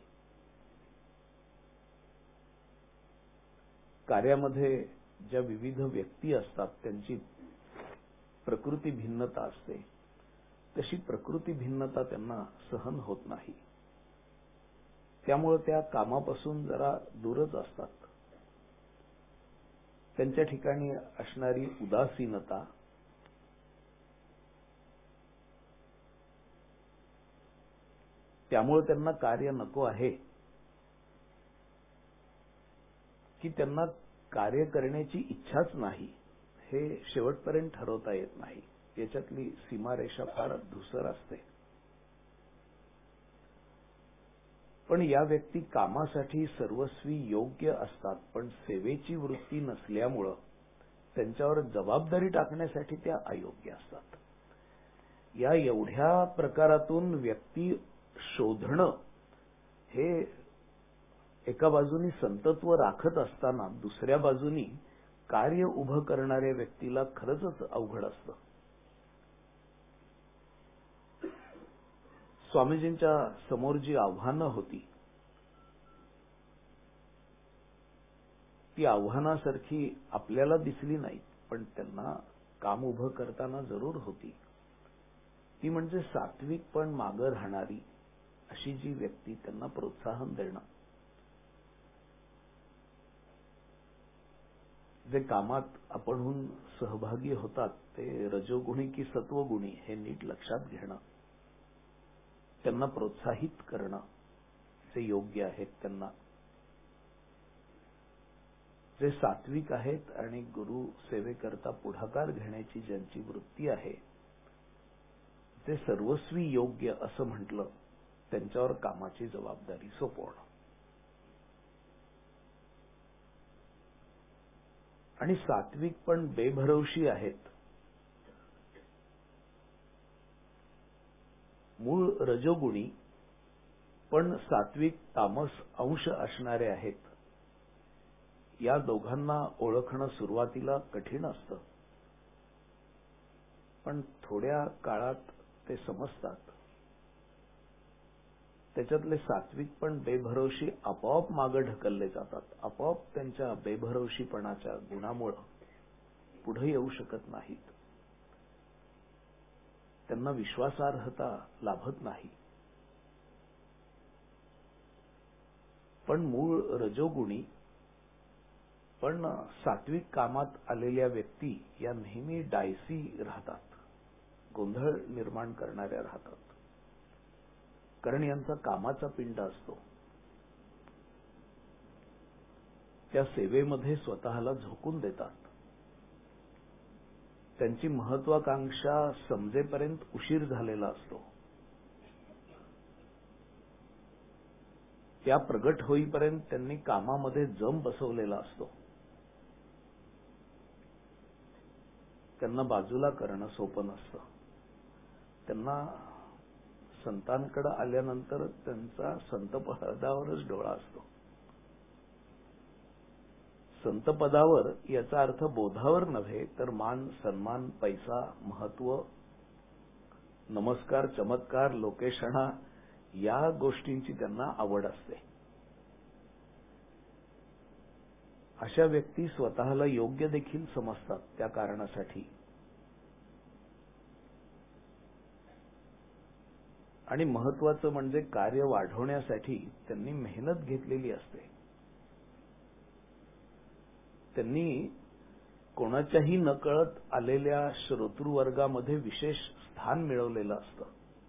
कार्यामध्ये ज्या विविध व्यक्ती असतात त्यांची प्रकृती भिन्नता असते. तशी प्रकृती भिन्नता त्यांना सहन होत नाही. त्यामुळे त्या कामापासून जरा दूरच असतात. त्यांच्या ठिकाणी असणारी उदासीनता, त्यामुळे त्यांना कार्य नको आहे की त्यांना कार्य करण्याची इच्छाच नाही, हे शेवटपर्यंत ठरवता येत नाही. याच्यातली सीमारेषा फार धुसर असते. पण या व्यक्ती कामासाठी सर्वस्वी योग्य असतात, पण सेवेची वृत्ती नसल्यामुळं त्यांच्यावर जबाबदारी टाकण्यासाठी त्या अयोग्य असतात. या एवढ्या प्रकारातून व्यक्ती शोधणं हे एका बाजूनी संतत्व राखत असताना दुसऱ्या बाजूनी कार्य उभं करणाऱ्या व्यक्तीला खरंच अवघड असतं. स्वामीजींच्या समोर जी आव्हानं होती ती आव्हानासारखी आपल्याला दिसली नाहीत, पण त्यांना काम उभं करताना जरूर होती. ती म्हणजे सात्विक पण मागं राहणारी, अशी जी व्यक्ती, त्यांना प्रोत्साहन देणं, जे कामात आपणहून सहभागी होतात ते रजोगुणी की सत्वगुणी हे नीट लक्षात घेणं, त्यांना प्रोत्साहित करणं जे योग्य आहेत, त्यांना जे सात्विक आहेत आणि गुरु सेवेकरता पुढाकार घेण्याची ज्यांची वृत्ती आहे, जे सर्वस्वी योग्य असं म्हटलं, त्यांच्यावर कामाची जबाबदारी सोपवणं. आणि सात्विक पण बेभरवशी आहेत, मूळ रजोगुणी पण सात्विक तामस अंश असणारे आहेत. या दोघांना ओळखणं सुरुवातीला कठीण असतं, पण थोड्या काळात ते समजतात. त्याच्यातले सात्विक पण बेभरवशी आपोआप मागे ढकलले जातात. आपोआप त्यांच्या बेभरवशीपणाच्या गुणामुळे पुढे येऊ शकत नाहीत. त्यांना विश्वासार्हता लाभत नाही. पण मूळ रजोगुणी पण सात्विक कामात आलेल्या व्यक्ती या नेहमी डायसी राहतात, गोंधळ निर्माण करणाऱ्या राहतात. कारण यांचा कामाचा पिंड असतो. त्या सेवेमध्ये स्वतःला झोकून देतात. त्यांची महत्वाकांक्षा समजेपर्यंत उशीर झालेला असतो. त्या प्रगट होईपर्यंत त्यांनी कामामध्ये जम बसवलेला असतो. त्यांना बाजूला करणं सोपं नसतं. त्यांना संतांकडे आल्यानंतर त्यांचा संतपदावरच डोळा असतो. संतपदावर याचा अर्थ बोधावर नव्हे, तर मान, सन्मान, पैसा, महत्व, नमस्कार, चमत्कार, लोकेशणा या गोष्टींची त्यांना आवड असते. अशा व्यक्ती स्वतःला योग्य देखील समजतात. त्या कारणासाठी आणि महत्वाचं म्हणजे कार्य वाढवण्यासाठी त्यांनी मेहनत घेतलेली असते. त्यांनी कोणाच्याही नकळत आलेल्या श्रोतृवर्गामध्ये विशेष स्थान मिळवलेलं असतं.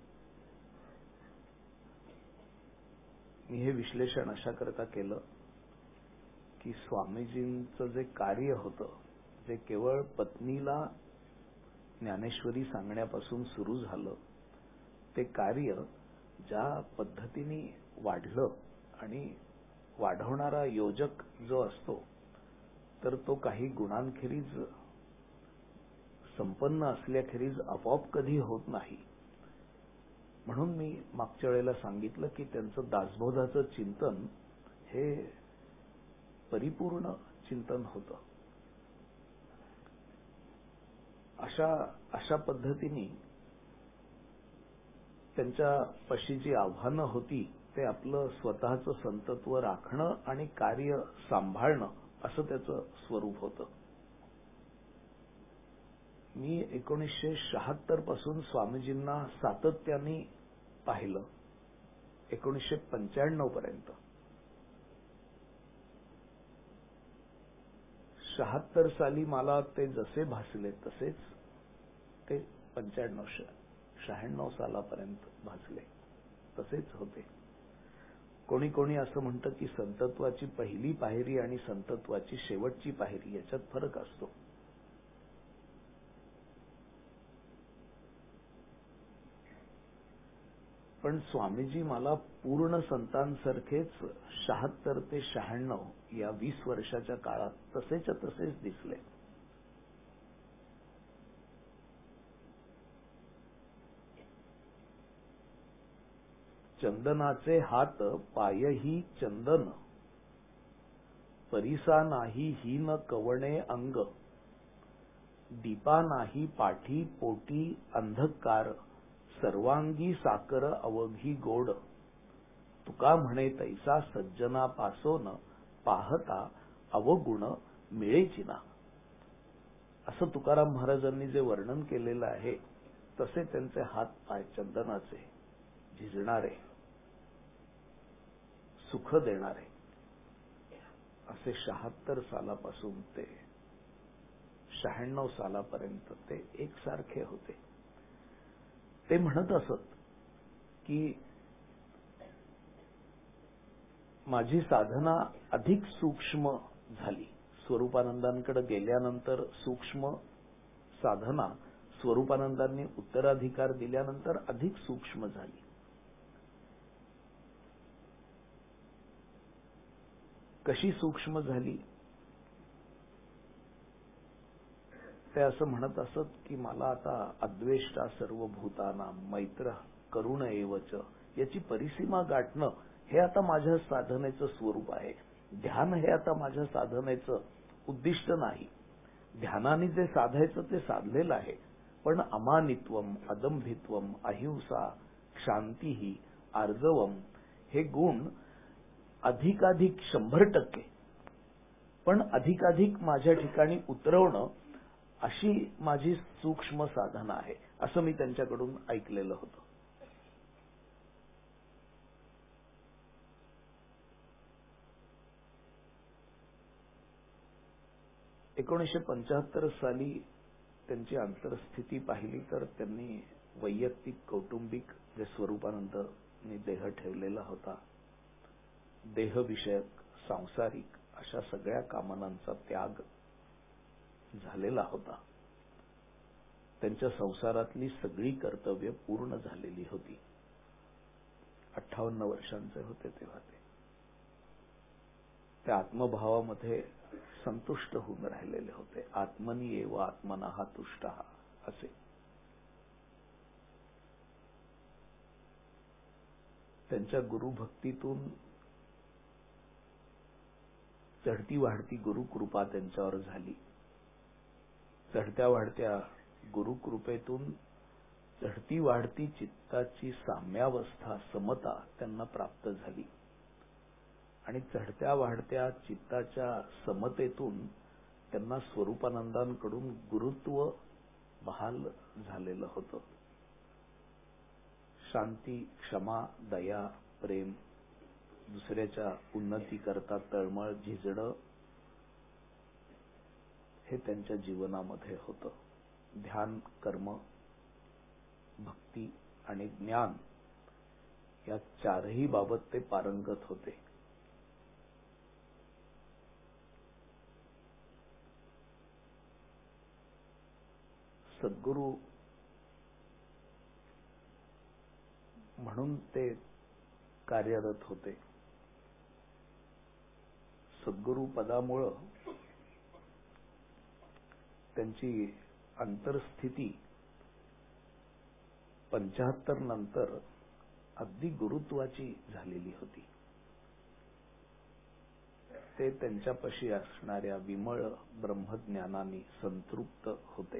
मी हे विश्लेषण अशा करता केलं की स्वामीजींचं जे कार्य होतं, जे केवळ पत्नीला ज्ञानेश्वरी सांगण्यापासून सुरू झालं, ते कार्य ज्या पद्धतीने वाढलं आणि वाढवणारा योजक जो असतो तर तो काही गुणांखेरीज संपन्न असल्याखेरीज आपोआप कधी होत नाही. म्हणून मी मागच्या वेळेला सांगितलं की त्यांचं दासबोधाचं चिंतन हे परिपूर्ण चिंतन होतं. अशा अशा पद्धतीने त्यांच्या पशी जी आव्हानं होती ते आपलं स्वतःचं संतत्व राखणं आणि कार्य सांभाळणं असं त्याचं स्वरूप होतं. मी एकोणीसशे शहात्तर पासून स्वामीजींना सातत्याने पाहिलं, एकोणीसशे पंच्याण्णव पर्यंत. शहात्तर साली मला ते जसे भासले तसेच ते पंच्याण्णव शहाण्णव सालापर्यंत भासले तसेच होते. कोणी कोणी असं म्हणतं की संतत्वाची पहिली पायरी आणि संतत्वाची शेवटची पायरी याच्यात फरक असतो. पण स्वामीजी मला पूर्ण संतांसारखेच शहात्तर ते शहाण्णव या वीस वर्षाच्या काळात तसेच्या तसेच दिसले. चंदनाचे हात पायही चंदन, परिसा नाही हीन कवणे अंग, दीपा नाही पाठी पोटी अंधकार, सर्वांगी साकर अवघी गोड, तुका म्हणे तैसा सज्जना पासोन, पाहता अवगुण मिळेची ना. असं तुकाराम महाराजांनी जे वर्णन केलेलं आहे तसे त्यांचे हात पाय चंदनाचे, झिजणारे, सुख देणारे असे शहात्तर सालापासून ते शहाण्णव सालापर्यंत ते एकसारखे होते. ते म्हणत असत की माझी साधना अधिक सूक्ष्म झाली. स्वरूपानंदांकडे गेल्यानंतर सूक्ष्म साधना स्वरूपानंदांनी उत्तराधिकार दिल्यानंतर अधिक सूक्ष्म झाली. कशी सूक्ष्म झाली ते असं म्हणत असत की मला आता अद्वेष्टा सर्व भूताना मैत्र करुण एवच याची परिसीमा गाठणं हे आता माझ्या साधनेचं स्वरूप आहे. ध्यान हे आता माझ्या साधनेचं उद्दिष्ट नाही. ध्यानाने जे साधायचं ते साधलेलं आहे, पण अमानित्वम, अदंभित्वम, अहिंसा, शांती, आर्जवम हे गुण अधिकाधिक शंभर टक्के पण अधिकाधिक माझ्या ठिकाणी उतरवणं अशी माझी सूक्ष्म साधना आहे, असं मी त्यांच्याकडून ऐकलेलं होतं. एकोणीसशे पंच्याहत्तर साली त्यांची अंतरस्थिती पाहिली तर त्यांनी वैयक्तिक कौटुंबिक जे स्वरूपानंदांनी देह ठेवलेला होता, देहविषयक सांसारिक अशा सगळ्या कामनांचा त्याग झालेला होता. त्यांच्या संसारातली सगळी कर्तव्य पूर्ण झालेली होती. अठ्ठावन्न वर्षांचे होते तेव्हा ते त्या आत्मभावामध्ये संतुष्ट होऊन राहिलेले होते. आत्मनी एव आत्मनः तुष्टः असे. त्यांच्या गुरुभक्तीतून चढती वाढती गुरुकृपा त्यांच्यावर झाली. चढत्या वाढत्या गुरुकृपेतून चढती वाढती चित्ताची साम्यावस्था, समता त्यांना प्राप्त झाली आणि चढत्या वाढत्या चित्ताच्या समतेतून त्यांना स्वरूपानंदांकडून गुरुत्व बहाल झालेलं होतं. शांती, क्षमा, दया, प्रेम, दुसऱ्याच्या उन्नतीकरता तळमळ, झिजणं हे त्यांच्या जीवनामध्ये होतं. ध्यान, कर्म, भक्ती आणि ज्ञान या चारही बाबत ते पारंगत होते. सद्गुरू म्हणून ते कार्यरत होते. सद्गुरू पदामुळं त्यांची अंतरस्थिती पंच्याहत्तर नंतर अगदी गुरुत्वाची झालेली होती. ते त्यांच्यापाशी असणाऱ्या विमळ ब्रह्मज्ञानाने संतृप्त होते.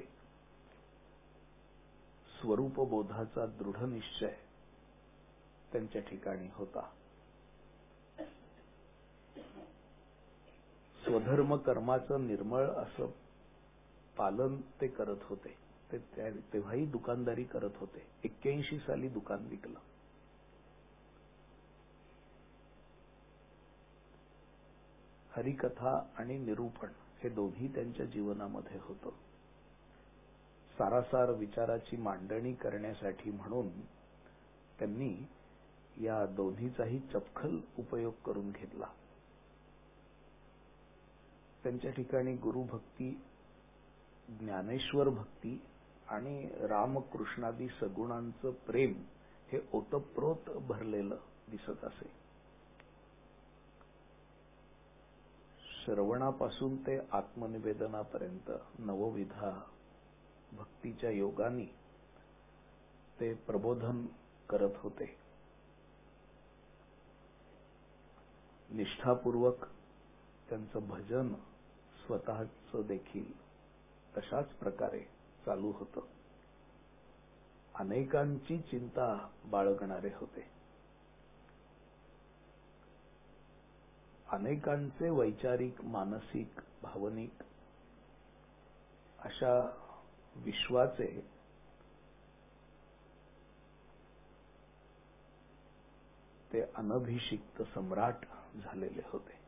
स्वरूपबोधाचा दृढ निश्चय त्यांच्या ठिकाणी होता. स्वधर्म कर्माचं निर्मळ असं पालन ते करत होते. ते तेव्हाही दुकानदारी करत होते. एक्क्याऐंशी साली दुकान विकलं. हरिकथा आणि निरूपण हे दोन्ही त्यांच्या जीवनामध्ये होतं. सारासार विचाराची मांडणी करण्यासाठी म्हणून त्यांनी या दोन्हीचाही चपखल उपयोग करून घेतला. त्यांच्या ठिकाणी गुरुभक्ती, ज्ञानेश्वर भक्ती आणि रामकृष्णादी सगुणांचं प्रेम हे ओतप्रोत भरलेलं दिसत असे. श्रवणापासून ते आत्मनिवेदनापर्यंत नवविधा भक्तीच्या योगाने ते प्रबोधन करत होते. निष्ठापूर्वक त्यांचं भजन स्वतःच देखील तशाच प्रकारे चालू होतं. अनेकांची चिंता बाळगणारे होते. अनेकांचे वैचारिक, मानसिक, भावनिक अशा विश्वाचे ते अनभिषिक्त सम्राट झालेले होते.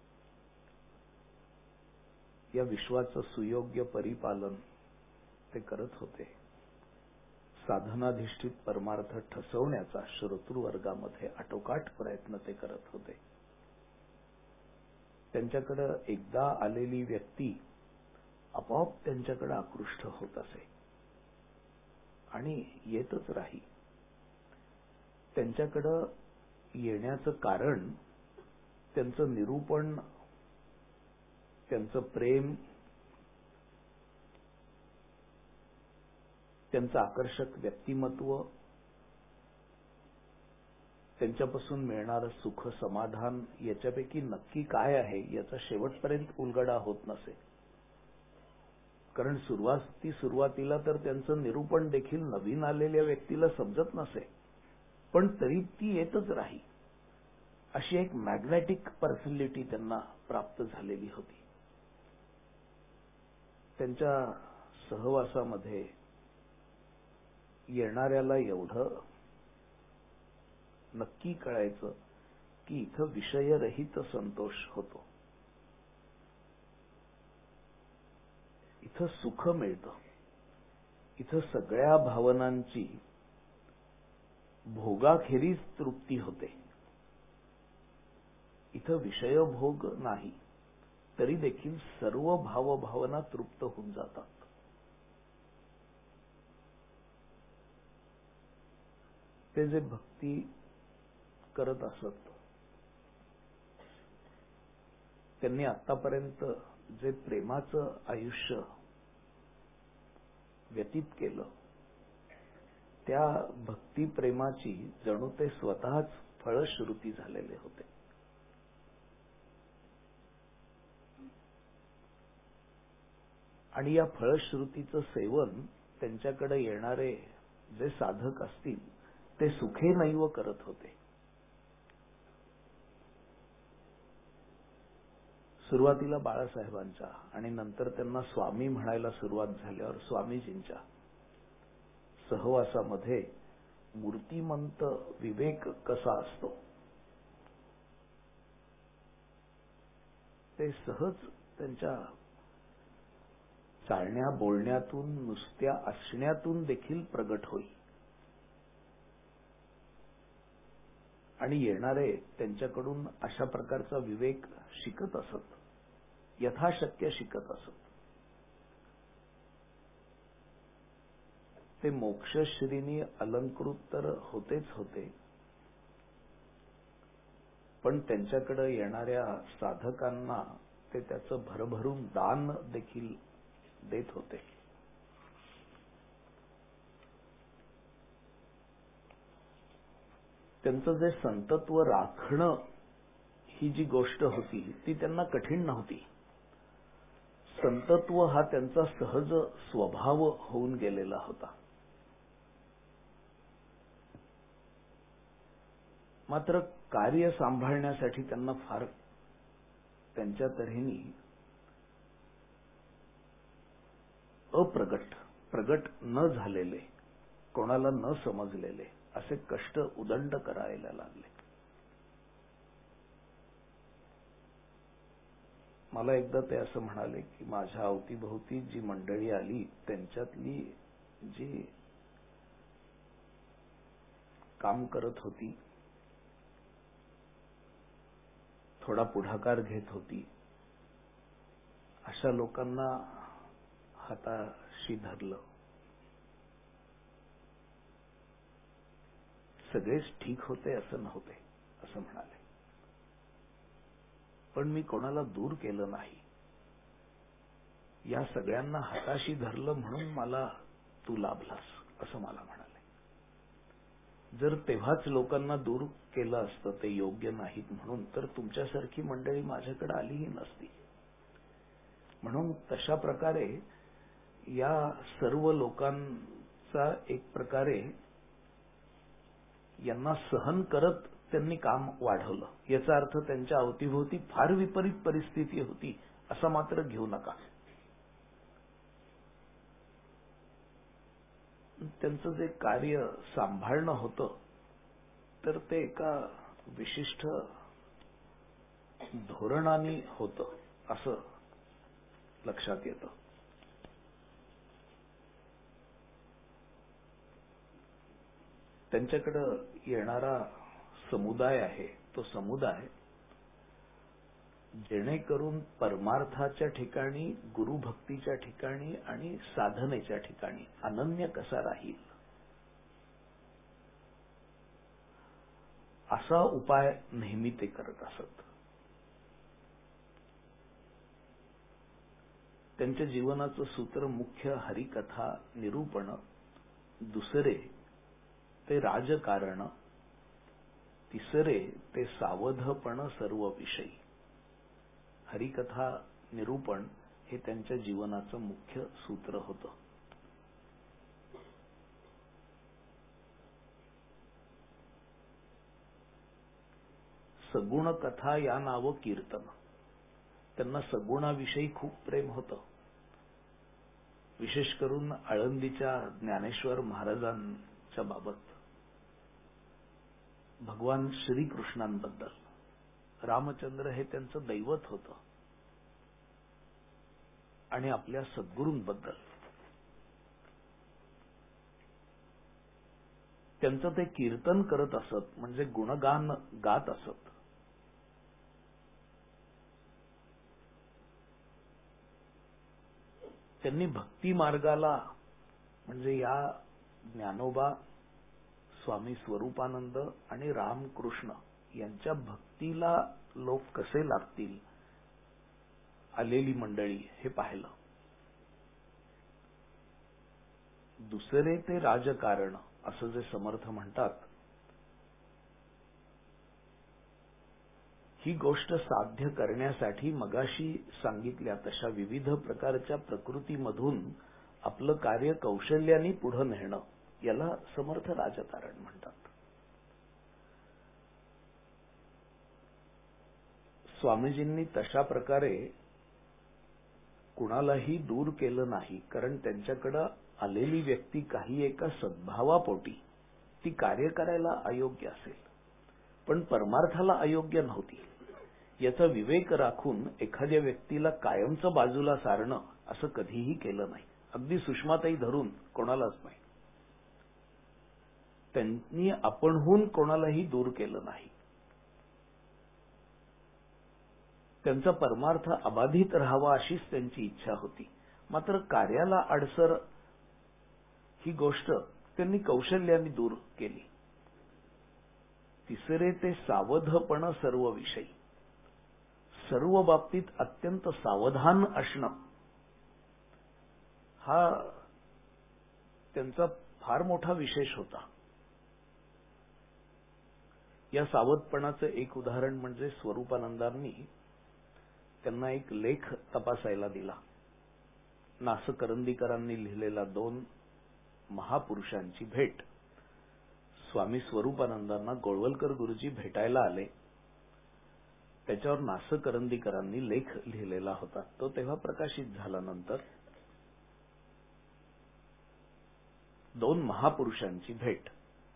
या विश्वाचं सुयोग्य परिपालन ते करत होते. साधनाधिष्ठित परमार्थ ठसवण्याचा श्रोतृवर्गामध्ये आटोकाट प्रयत्न ते करत होते. त्यांच्याकडे एकदा आलेली व्यक्ती आपोआप त्यांच्याकडे आकृष्ट होत असे आणि येतच राही. त्यांच्याकडं येण्याचं कारण त्यांचं निरूपण, त्यांचं प्रेम, त्यांचं आकर्षक व्यक्तिमत्व, त्यांच्यापासून मिळणारं सुख समाधान याच्यापैकी नक्की काय आहे याचा शेवटपर्यंत उलगडा होत नसे. कारण सुरुवाती सुरुवातीला तर त्यांचं निरूपण देखील नवीन आलेल्या व्यक्तीला समजत नसे, पण तरी ती येतच राही. अशी एक मॅग्नेटिक पर्सनॅलिटी त्यांना प्राप्त झालेली होती. त्यांच्या सहवासामध्ये येणाऱ्याला एवढं नक्की कळायचं की इथं विषयरहित संतोष होतो, इथं सुख मिळतं, इथं सगळ्या भावनांची भोगाखेरीज तृप्ती होते. इथं विषयभोग नाही तरी देखील सर्व भावभावना तृप्त होऊन जातात. ते जे भक्ती करत असत, त्यांनी आतापर्यंत जे प्रेमाचं आयुष्य व्यतीत केलं, त्या भक्तिप्रेमाची जणू ते स्वतःच फळश्रुती झालेले होते. आणि या फळश्रुतीचं सेवन त्यांच्याकडे येणारे जे साधक असतील ते सुखे नैव करत होते. सुरुवातीला बाळासाहेबांच्या आणि नंतर त्यांना स्वामी म्हणायला सुरुवात झाल्यावर स्वामीजींच्या सहवासामध्ये मूर्तिमंत विवेक कसा असतो ते सहज त्यांच्या चालण्या बोलण्यातून, नुसत्या असण्यातून देखील प्रगट होई. आणि येणारे त्यांच्याकडून अशा प्रकारचा विवेक शिकत असत, यथाशक्य शिकत असत. ते मोक्षश्रीनी अलंकृत तर होतेच होते, पण त्यांच्याकडे येणाऱ्या साधकांना ते त्याचं भरभरून दान देखील देत होते. त्यांचं जे संतत्व राखणं ही जी गोष्ट होती ती त्यांना कठीण नव्हती. संतत्व हा त्यांचा सहज स्वभाव होऊन गेलेला होता. मात्र कार्य सांभाळण्यासाठी त्यांना फार त्यांच्या तऱ्हेने अप्रगट, प्रगट न झालेले, कोणाला न समजलेले असे कष्ट उदंड करायला लागले. मला एकदा ते असं म्हणाले की माझ्या अवतीभोवती जी मंडळी आली त्यांच्यातली जी काम करत होती, थोडा पुढाकार घेत होती, अशा लोकांना हाताशी धरलं. सगळेच ठीक होते असं नव्हते असं म्हणाले, पण मी कोणाला दूर केलं नाही. या सगळ्यांना हाताशी धरलं म्हणून मला तू लाभलास असं मला म्हणाले. जर तेव्हाच लोकांना दूर केलं असतं ते योग्य नाहीत म्हणून, तर तुमच्यासारखी मंडळी माझ्याकडे आलीही नसती. म्हणून तशा प्रकारे या सर्व लोकांचा एक प्रकारे यांना सहन करत त्यांनी काम वाढवलं. याचा अर्थ त्यांच्या अवतीभोवती फार विपरीत परिस्थिती होती असं मात्र घेऊ नका. त्यांचं जे कार्य सांभाळणं होतं तर ते एका विशिष्ट धोरणाने होतं असं लक्षात येतं. त्यांच्याकडं येणारा समुदाय आहे, तो समुदाय जेणेकरून परमार्थाच्या ठिकाणी, गुरुभक्तीच्या ठिकाणी आणि साधनेच्या ठिकाणी अनन्य कसा राहील असा उपाय नेहमी ते करत असत. त्यांच्या जीवनाचं सूत्र मुख्य हरिकथा निरूपण, दुसरे ते राजकारण, तिसरे ते सावधपण सर्व विषयी. हरिकथा निरूपण हे त्यांच्या जीवनाचं मुख्य सूत्र होतं. सगुण कथा या नाव कीर्तन. त्यांना सगुणाविषयी खूप प्रेम होतं. विशेष करून आळंदीच्या ज्ञानेश्वर महाराजांच्या बाबत, भगवान श्रीकृष्णांबद्दल. रामचंद्र हे त्यांचं दैवत होतं आणि आपल्या सद्गुरूंबद्दल त्यांचं ते कीर्तन करत असत, म्हणजे गुणगान गात असत. त्यांनी भक्ती मार्गाला, म्हणजे या ज्ञानोबा, स्वामी स्वरूपानंद आणि रामकृष्ण यांच्या भक्तीला लोक कसे लागतील, आलेली मंडळी, हे पाहिलं. दुसरे ते राजकारण असं जे समर्थ म्हणतात, ही गोष्ट साध्य करण्यासाठी मगाशी सांगितल्या तशा विविध प्रकारच्या प्रकृतीमधून आपलं कार्य कौशल्याने पुढे नेणं, याला समर्थ राजकारण म्हणतात. स्वामीजींनी तशा प्रकारे कुणालाही दूर केलं नाही, कारण त्यांच्याकडे आलेली व्यक्ती काही एका सद्भावापोटी ती कार्य करायला अयोग्य असेल, पण परमार्थाला अयोग्य नव्हती, याचा विवेक राखून एखाद्या व्यक्तीला कायमचं बाजूला सारणं असं कधीही केलं नाही. अगदी सुषमाताई धरून कोणालाच नाही. त्यांनी आपणहून कोणालाही दूर केलं नाही. त्यांचा परमार्थ अबाधित राहावा अशीच त्यांची इच्छा होती. मात्र कार्याला अडसर ही गोष्ट त्यांनी कौशल्याने दूर केली. तिसरे ते सावधपण सर्व विषयी. सर्व बाबतीत अत्यंत सावधान असणं हा त्यांचा फार मोठा विशेष होता. या सावधपणाचं एक उदाहरण म्हणजे स्वरूपानंदांनी त्यांना एक लेख तपासायला दिला. नासकरंदीकरांनी लिहिलेला दोन महापुरुषांची भेट. स्वामी स्वरूपानंदांना गोळवलकर गुरुजी भेटायला आले. त्याच्यावर नासकरंदीकरांनी लेख लिहिलेला होता. तो तेव्हा प्रकाशित झाल्यानंतर दोन महापुरुषांची भेट.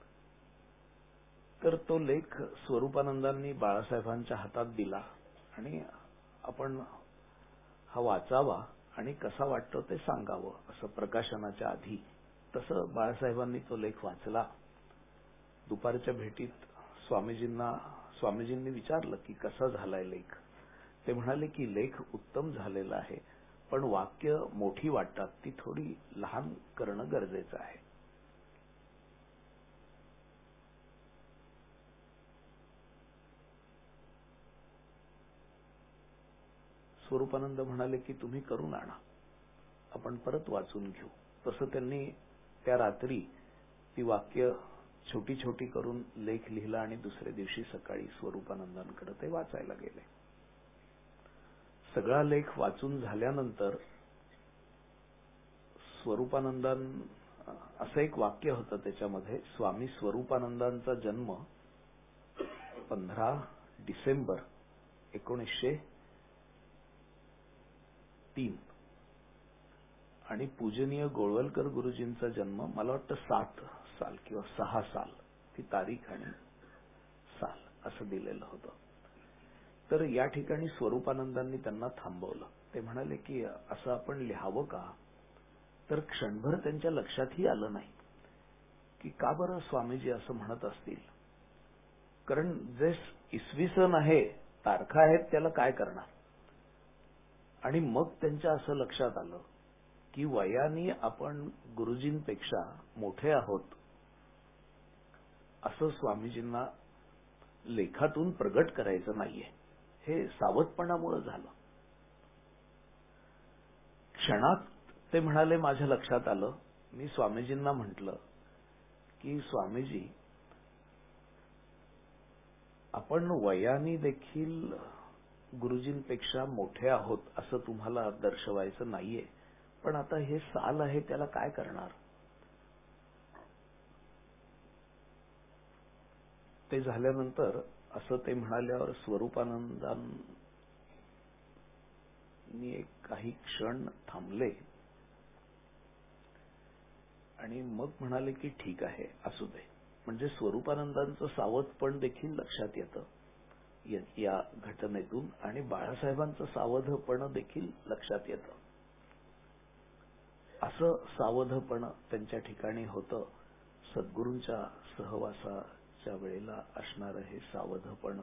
तर तो लेख स्वरूपानंदांनी बाळासाहेबांच्या हातात दिला आणि आपण हा वाचावा आणि कसा वाटतो ते सांगावं, असं प्रकाशनाच्या आधी. तसं बाळासाहेबांनी तो लेख वाचला. दुपारच्या भेटीत स्वामीजींना स्वामीजींनी विचारलं की कसा झालाय लेख. ते म्हणाले की लेख उत्तम झालेला आहे, पण वाक्य मोठी वाटतात, ती थोडी लहान करणं गरजेचं आहे. स्वरूपानंद म्हणाले की तुम्ही करून आणा, आपण परत वाचून घेऊ. तसं त्यांनी त्या रात्री ती वाक्य छोटी छोटी करून लेख लिहिला आणि दुसऱ्या दिवशी सकाळी स्वरूपानंदांकडे ते वाचायला गेले. सगळा लेख वाचून झाल्यानंतर स्वरूपानंदां असं एक वाक्य होतं त्याच्यामध्ये, स्वामी स्वरूपानंदांचा जन्म पंधरा डिसेंबर एकोणीसशे तीन आणि पूजनीय गोळवलकर गुरुजींचा जन्म मला वाटतं सात साल किंवा सहा साल, ती तारीख आणि साल असं दिलेलं होतं. तर या ठिकाणी स्वरूपानंदांनी त्यांना थांबवलं. ते म्हणाले की असं आपण लिहावं का? तर क्षणभर त्यांच्या लक्षातही आलं नाही की का बरं स्वामीजी असं म्हणत असतील. कारण जे इसवी सन आहे, तारखा आहेत, त्याला काय करणार. आणि मग त्यांच्या असं लक्षात आलं की वयाने आपण गुरुजींपेक्षा मोठे आहोत असं स्वामीजींना लेखातून प्रगट करायचं नाहीये. हे सावधपणामुळे झालं. क्षणात ते म्हणाले माझ्या लक्षात आलं. मी स्वामीजींना म्हटलं की स्वामीजी, आपण वयाने देखील गुरुजींपेक्षा मोठे आहोत असं तुम्हाला दर्शवायचं नाहीये, पण आता हे साल आहे त्याला काय करणार. ते झाल्यानंतर असं ते म्हणाल्यावर स्वरूपानंदांनी एक काही क्षण थांबले आणि मग म्हणाले की ठीक आहे, असू दे. म्हणजे स्वरूपानंदांचं सावधपण देखील लक्षात येतं या घटनेतून आणि बाळासाहेबांचं सावधपण देखील लक्षात येतं. असं सावधपण त्यांच्या ठिकाणी होतं. सद्गुरूंच्या सहवासाच्या वेळेला असणारं हे सावधपण.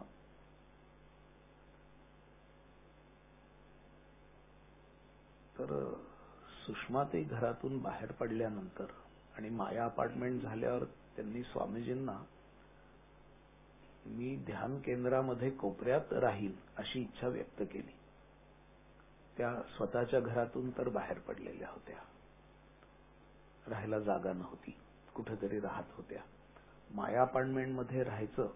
तर सुषमाताई घरातून बाहेर पडल्यानंतर आणि माया अपार्टमेंट झाल्यावर त्यांनी स्वामीजींना मी ध्यान केंद्रामध्ये कोपऱ्यात राहील अशी इच्छा व्यक्त केली. त्या स्वतःच्या घरातून तर बाहेर पडलेल्या होत्या. राहायला जागा नव्हती, कुठेतरी राहत होत्या. माया अपार्टमेंटमध्ये राहायचं.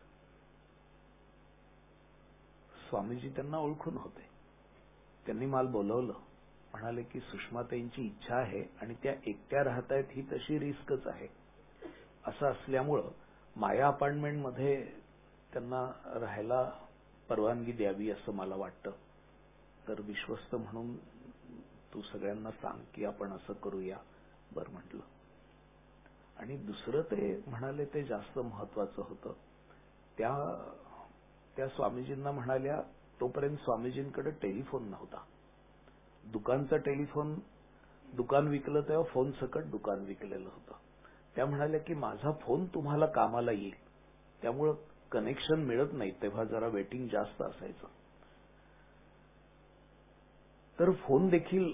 स्वामीजी त्यांना ओळखून होते. त्यांनी मला बोलवलं. म्हणाले की सुषमाताईंची इच्छा आहे आणि त्या एकट्या राहतायत, ही तशी रिस्कच आहे. असं असल्यामुळं माया अपार्टमेंटमध्ये त्यांना राहायला परवानगी द्यावी असं मला वाटतं. तर विश्वस्त म्हणून तू सगळ्यांना सांग की आपण असं करूया. बरं म्हटलं. आणि दुसरं ते म्हणाले ते जास्त महत्वाचं होतं. त्या त्या स्वामीजींना म्हणाल्या, तोपर्यंत स्वामीजींकडे टेलिफोन नव्हता. दुकानचा टेलिफोन, दुकान विकलं तेव्हा फोन सकट दुकान विकलेलं होतं. त्या म्हणाल्या की माझा फोन तुम्हाला कामाला येईल, त्यामुळं कनेक्शन मिळत नाही. तेव्हा जरा वेटिंग जास्त असायचं. तर फोन देखील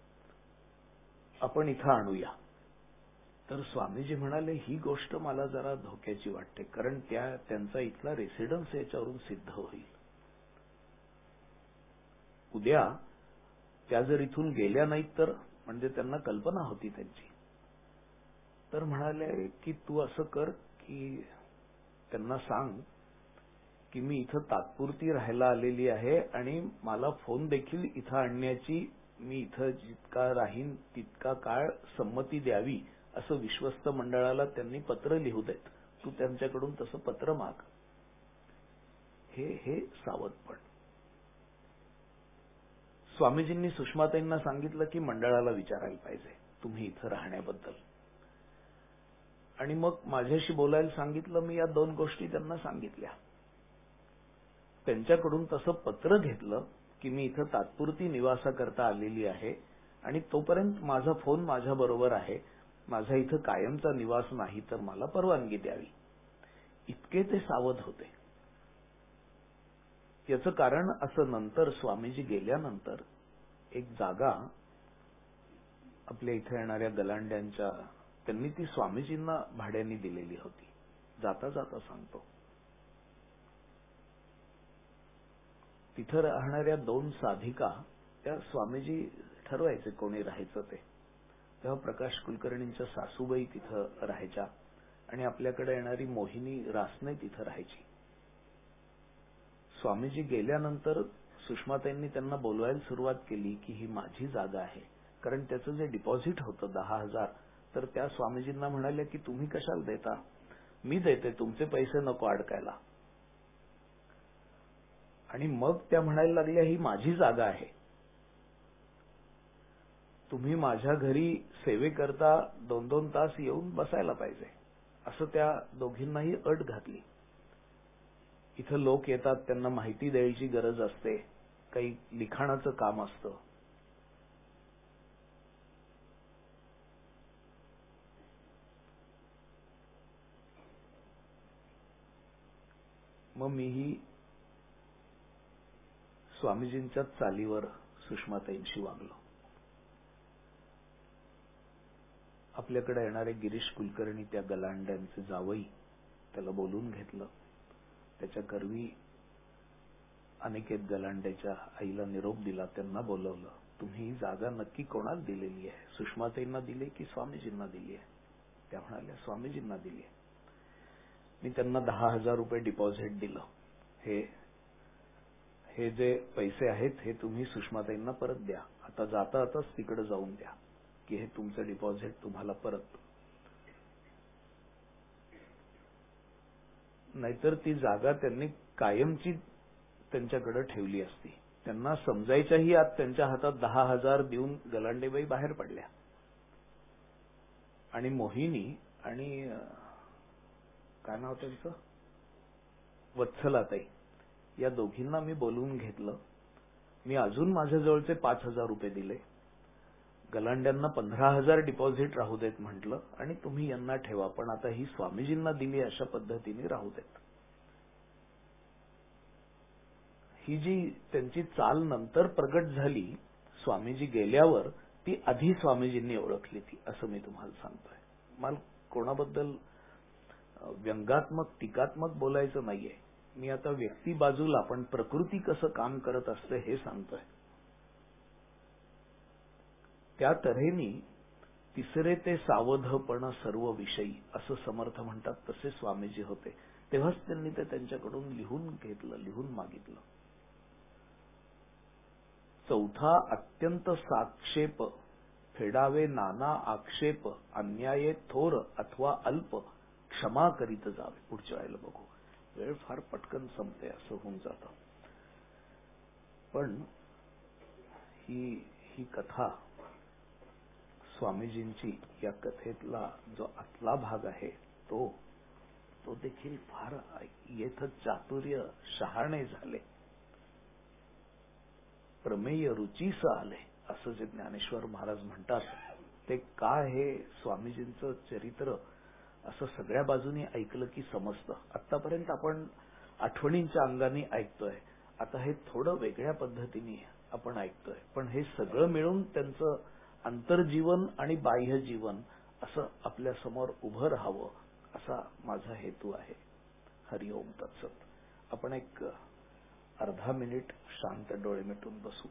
आपण इथं आणूया. तर स्वामीजी म्हणाले ही गोष्ट मला जरा धोक्याची वाटते, कारण त्या त्यांचा इथला रेसिडन्स याच्यावरून सिद्ध होईल. उद्या त्या जर इथून गेल्या नाहीत तर, म्हणजे त्यांना कल्पना होती त्यांची. तर म्हणाले की तू असं कर की त्यांना सांग की मी इथं तात्पुरती राहायला आलेली आहे आणि मला फोन देखील इथं आणण्याची, मी इथं जितका राहीन तितका काळ संमती द्यावी असं विश्वस्त मंडळाला त्यांनी पत्र लिहू देत. तू त्यांच्याकडून तसं पत्र माग. हे हे सावधपण. स्वामीजींनी सुषमाताईंना सांगितलं की मंडळाला विचारायला पाहिजे तुम्ही इथं राहण्याबद्दल. आणि मग माझ्याशी बोलायला सांगितलं. मी या दोन गोष्टी त्यांना सांगितल्या. त्यांच्याकडून तसं पत्र घेतलं की मी इथं तात्पुरती निवासाकरता आलेली आहे आणि तोपर्यंत माझा फोन माझ्या बरोबर आहे, माझा इथं कायमचा निवास नाही, तर मला परवानगी द्यावी. इतके ते सावध होते. याचं कारण असं, नंतर स्वामीजी गेल्यानंतर एक जागा आपल्या इथे येणाऱ्या गलांड्यांच्या, त्यांनी ती स्वामीजींना भाड्याने दिलेली होती. जाता जाता सांगतो. तिथं राहणाऱ्या दोन साधिका, त्या स्वामीजी ठरवायचे कोणी राहायचं ते. तेव्हा प्रकाश कुलकर्णींच्या सासूबाई तिथं राहायच्या आणि आपल्याकडे येणारी मोहिनी रासने तिथं राहायची. स्वामीजी गेल्यानंतर सुषमाताईंनी त्यांना बोलवायला सुरुवात केली की ही माझी जागा आहे, कारण त्याचं जे डिपॉझिट होतं दहा हजार, तर त्या स्वामीजींना म्हणाल्या की तुम्ही कशाला देता, मी देते, तुमचे पैसे नको अडकायला. आणि मग त्या म्हणायला लागल्या ही माझी जागा आहे, तुम्ही माझ्या घरी सेवेकरता दोन दोन तास येऊन बसायला पाहिजे, असं त्या दोघींनाही अट घातली. इथं लोक येतात, त्यांना माहिती द्यायची गरज असते, काही लिखाणाचं काम असतं. मग मीही स्वामीजींच्या चालीवर सुषमाताईंशी वागलो. आपल्याकडे येणारे गिरीश कुलकर्णी, त्या गलांड्यांचे जावई, त्याला बोलून घेतलं. त्याच्या करवी अनिकेत गलांड्याच्या आईला निरोप दिला, त्यांना बोलवलं. तुम्ही ही जागा नक्की कोणाला दिलेली आहे? सुषमाताईंना दिली की स्वामीजींना दिली आहे? त्या म्हणाल्या स्वामीजींना दिली आहे. मी त्यांना दहा हजार रुपये डिपॉझिट दिलं. हे हे जे पैसे आहेत हे तुम्ही सुषमाताईंना परत द्या. आता जाता आताच तिकडे जाऊन द्या की हे तुमचं डिपॉझिट तुम्हाला परत. नाहीतर ती जागा त्यांनी कायमची त्यांच्याकडे ठेवली असती. त्यांना समजायच्याही आत त्यांच्या हातात दहा हजार देऊन गलांडेबाई बाहेर पडल्या. आणि मोहिनी आणि काय नाव त्यांचं, वत्सलाताई, या दोघींना मी बोलवून घेतलं. मी अजून माझ्याजवळचे पाच हजार रुपये दिले. गलांड्यांना पंधरा हजार डिपॉझिट राहू देत म्हटलं, आणि तुम्ही यांना ठेवा, पण आता ही स्वामीजींना दिली अशा पद्धतीने राहू देत. ही जी त्यांची चाल नंतर प्रगट झाली स्वामीजी गेल्यावर, ती आधी स्वामीजींनी ओळखली ती, असं मी तुम्हाला सांगतोय. मला कोणाबद्दल व्यंगात्मक टीकात्मक बोलायचं नाहीये. मी आता व्यक्ती बाजूला पण प्रकृती कसं काम करत असते हे सांगतोय. त्या तऱ्हेने तिसरे ते सावधपण सर्व विषयी असं समर्थ म्हणतात, तसे स्वामीजी होते. तेव्हाच त्यांनी ते त्यांच्याकडून लिहून घेतलं, लिहून मागितलं. चौथा अत्यंत साक्षेप, फेडावे नाना आक्षेप, अन्याये थोर अथवा अल्प, क्षमा करीत जावे. पुढच्या वेळेला बघू, वेळ फार पटकन संपते असं होऊन जातं. पण ही ही कथा स्वामीजींची, या कथेतला जो आतला भाग आहे तो तो देखील फार येथ चातुर्य शहाणे झाले, प्रमेय रुचीस आले, असं जे ज्ञानेश्वर महाराज म्हणतात. ते काय हे स्वामीजींचं चरित्र असं सगळ्या बाजूनी ऐकलं की समजतं. आतापर्यंत आपण आठवणींच्या अंगाने ऐकतोय, आता हे थोडं वेगळ्या पद्धतीने आपण ऐकतोय. पण हे सगळं मिळून त्यांचं अंतर्जीवन आणि बाह्य जीवन असं आपल्या समोर उभं राहावं, असा माझा हेतू आहे. हरिओम तत्सत. आपण एक अर्धा मिनिट शांत डोळे मिटून बसू.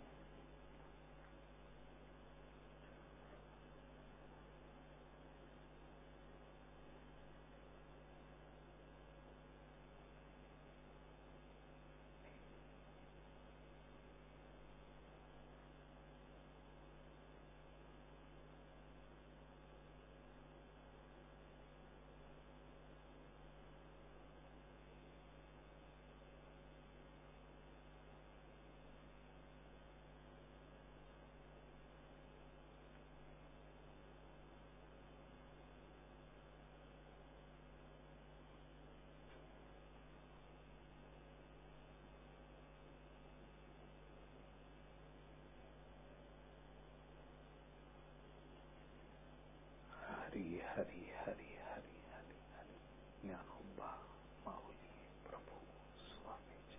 हरी हरी हरी हरी हरी हरी. ज्ञानोबा माऊली प्रभू स्वामीजी.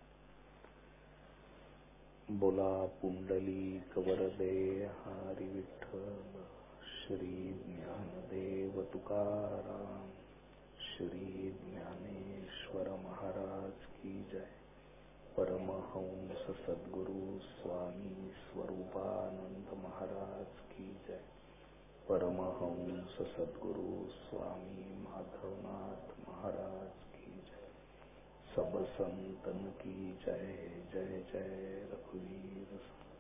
बोला पुंडली कवरदे हरी विठ्ठल. श्री ज्ञानदेव तुकाराम, श्री ज्ञानेश्वर महाराज की जय. परमहंस सद्गुरु स्वामी स्वरूपानंद महाराज की जय. परमहंस सद्गुरु स्वामी माधवनाथ महाराज की जय. सब संतन की जय. जय जय रघुवीर.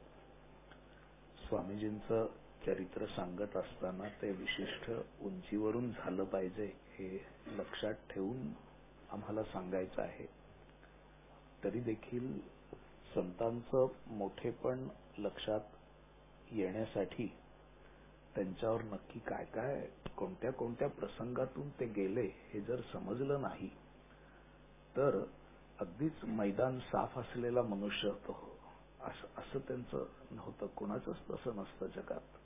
स्वामीजींचं चरित्र सांगत असताना ते विशिष्ट उंचीवरून झालं पाहिजे हे लक्षात ठेवून आम्हाला सांगायचं आहे. तरी देखील संतांचं मोठेपण लक्षात येण्यासाठी त्यांच्यावर नक्की काय काय, कोणत्या कोणत्या प्रसंगातून ते गेले हे जर समजलं नाही तर अगदीच मैदान साफ असलेला मनुष्य तो असं असं त्यांचं नव्हतं. कोणाचंच तसं नसतं जगात.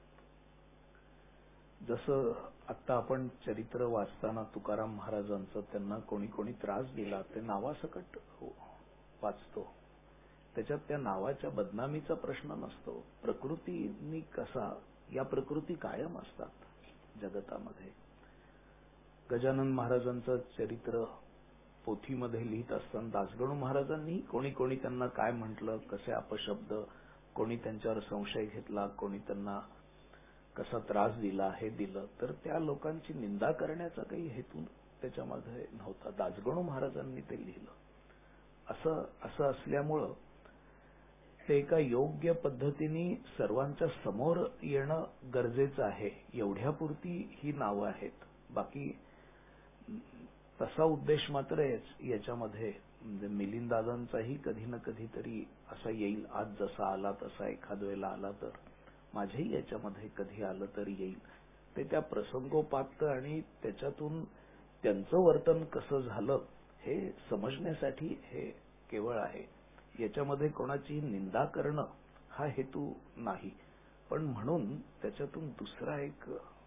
जसं आता आपण चरित्र वाचताना तुकाराम महाराजांचं त्यांना कोणी कोणी त्रास दिला ते नावासकट वाचतो. त्याच्यात त्या नावाच्या बदनामीचा प्रश्न नसतो. प्रकृतीनी कसा, या प्रकृती कायम असतात जगतामध्ये. गजानन महाराजांचं चरित्र पोथीमध्ये लिहित असताना दासगणू महाराजांनी कोणी कोणी त्यांना काय म्हटलं, कसे अपशब्द, कोणी त्यांच्यावर संशय घेतला, कोणी त्यांना कसा त्रास दिला, हे दिलं, तर त्या लोकांची निंदा करण्याचा काही हेतू त्याच्यामध्ये नव्हता. दासगणू महाराजांनी ते लिहिलं. असं असं असल्यामुळं ते एका योग्य पद्धतीने सर्वांच्या समोर येणं गरजेचं आहे. एवढ्यापुरती ही नावं आहेत. बाकी तसा उद्देश मात्र याच्यामध्ये म्हणजे मिलिंददादांचाही कधी ना कधीतरी असा येईल. आज जसा आला तसा एखाद वेळेला आला तर माझ्याही याच्यामध्ये कधी आलं तर येईल. ते त्या प्रसंगोपात आणि त्याच्यातून त्यांचं वर्तन कसं झालं हे समजण्यासाठी हे केवळ आहे. याच्यामध्ये कोणाची निंदा करणं हा हेतू नाही. पण म्हणून त्याच्यातून दुसरा एक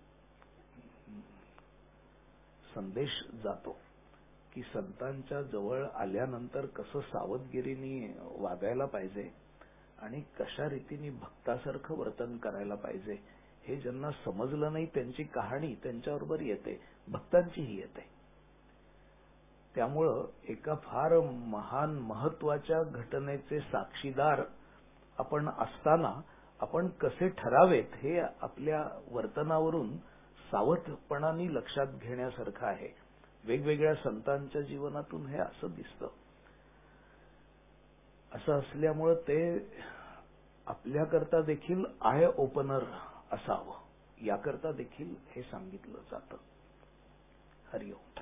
संदेश जातो की संतांच्या जवळ आल्यानंतर कसं सावधगिरीने वागायला पाहिजे आणि कशा रीतीने भक्तासारखं वर्तन करायला पाहिजे हे ज्यांना समजलं नाही त्यांची कहाणी त्यांच्याबरोबर येते, भक्तांचीही येते. त्यामुळं एका फार महान महत्वाच्या घटनेचे साक्षीदार आपण असताना आपण कसे ठरावेत हे आपल्या वर्तनावरून सावधपणाने लक्षात घेण्यासारखं आहे. वेगवेगळ्या संतांच्या जीवनातून हे असं दिसतं. असं असल्यामुळं ते आपल्याकरता देखील आय ओपनर असावं याकरता देखील हे सांगितलं जातं. हरिओम.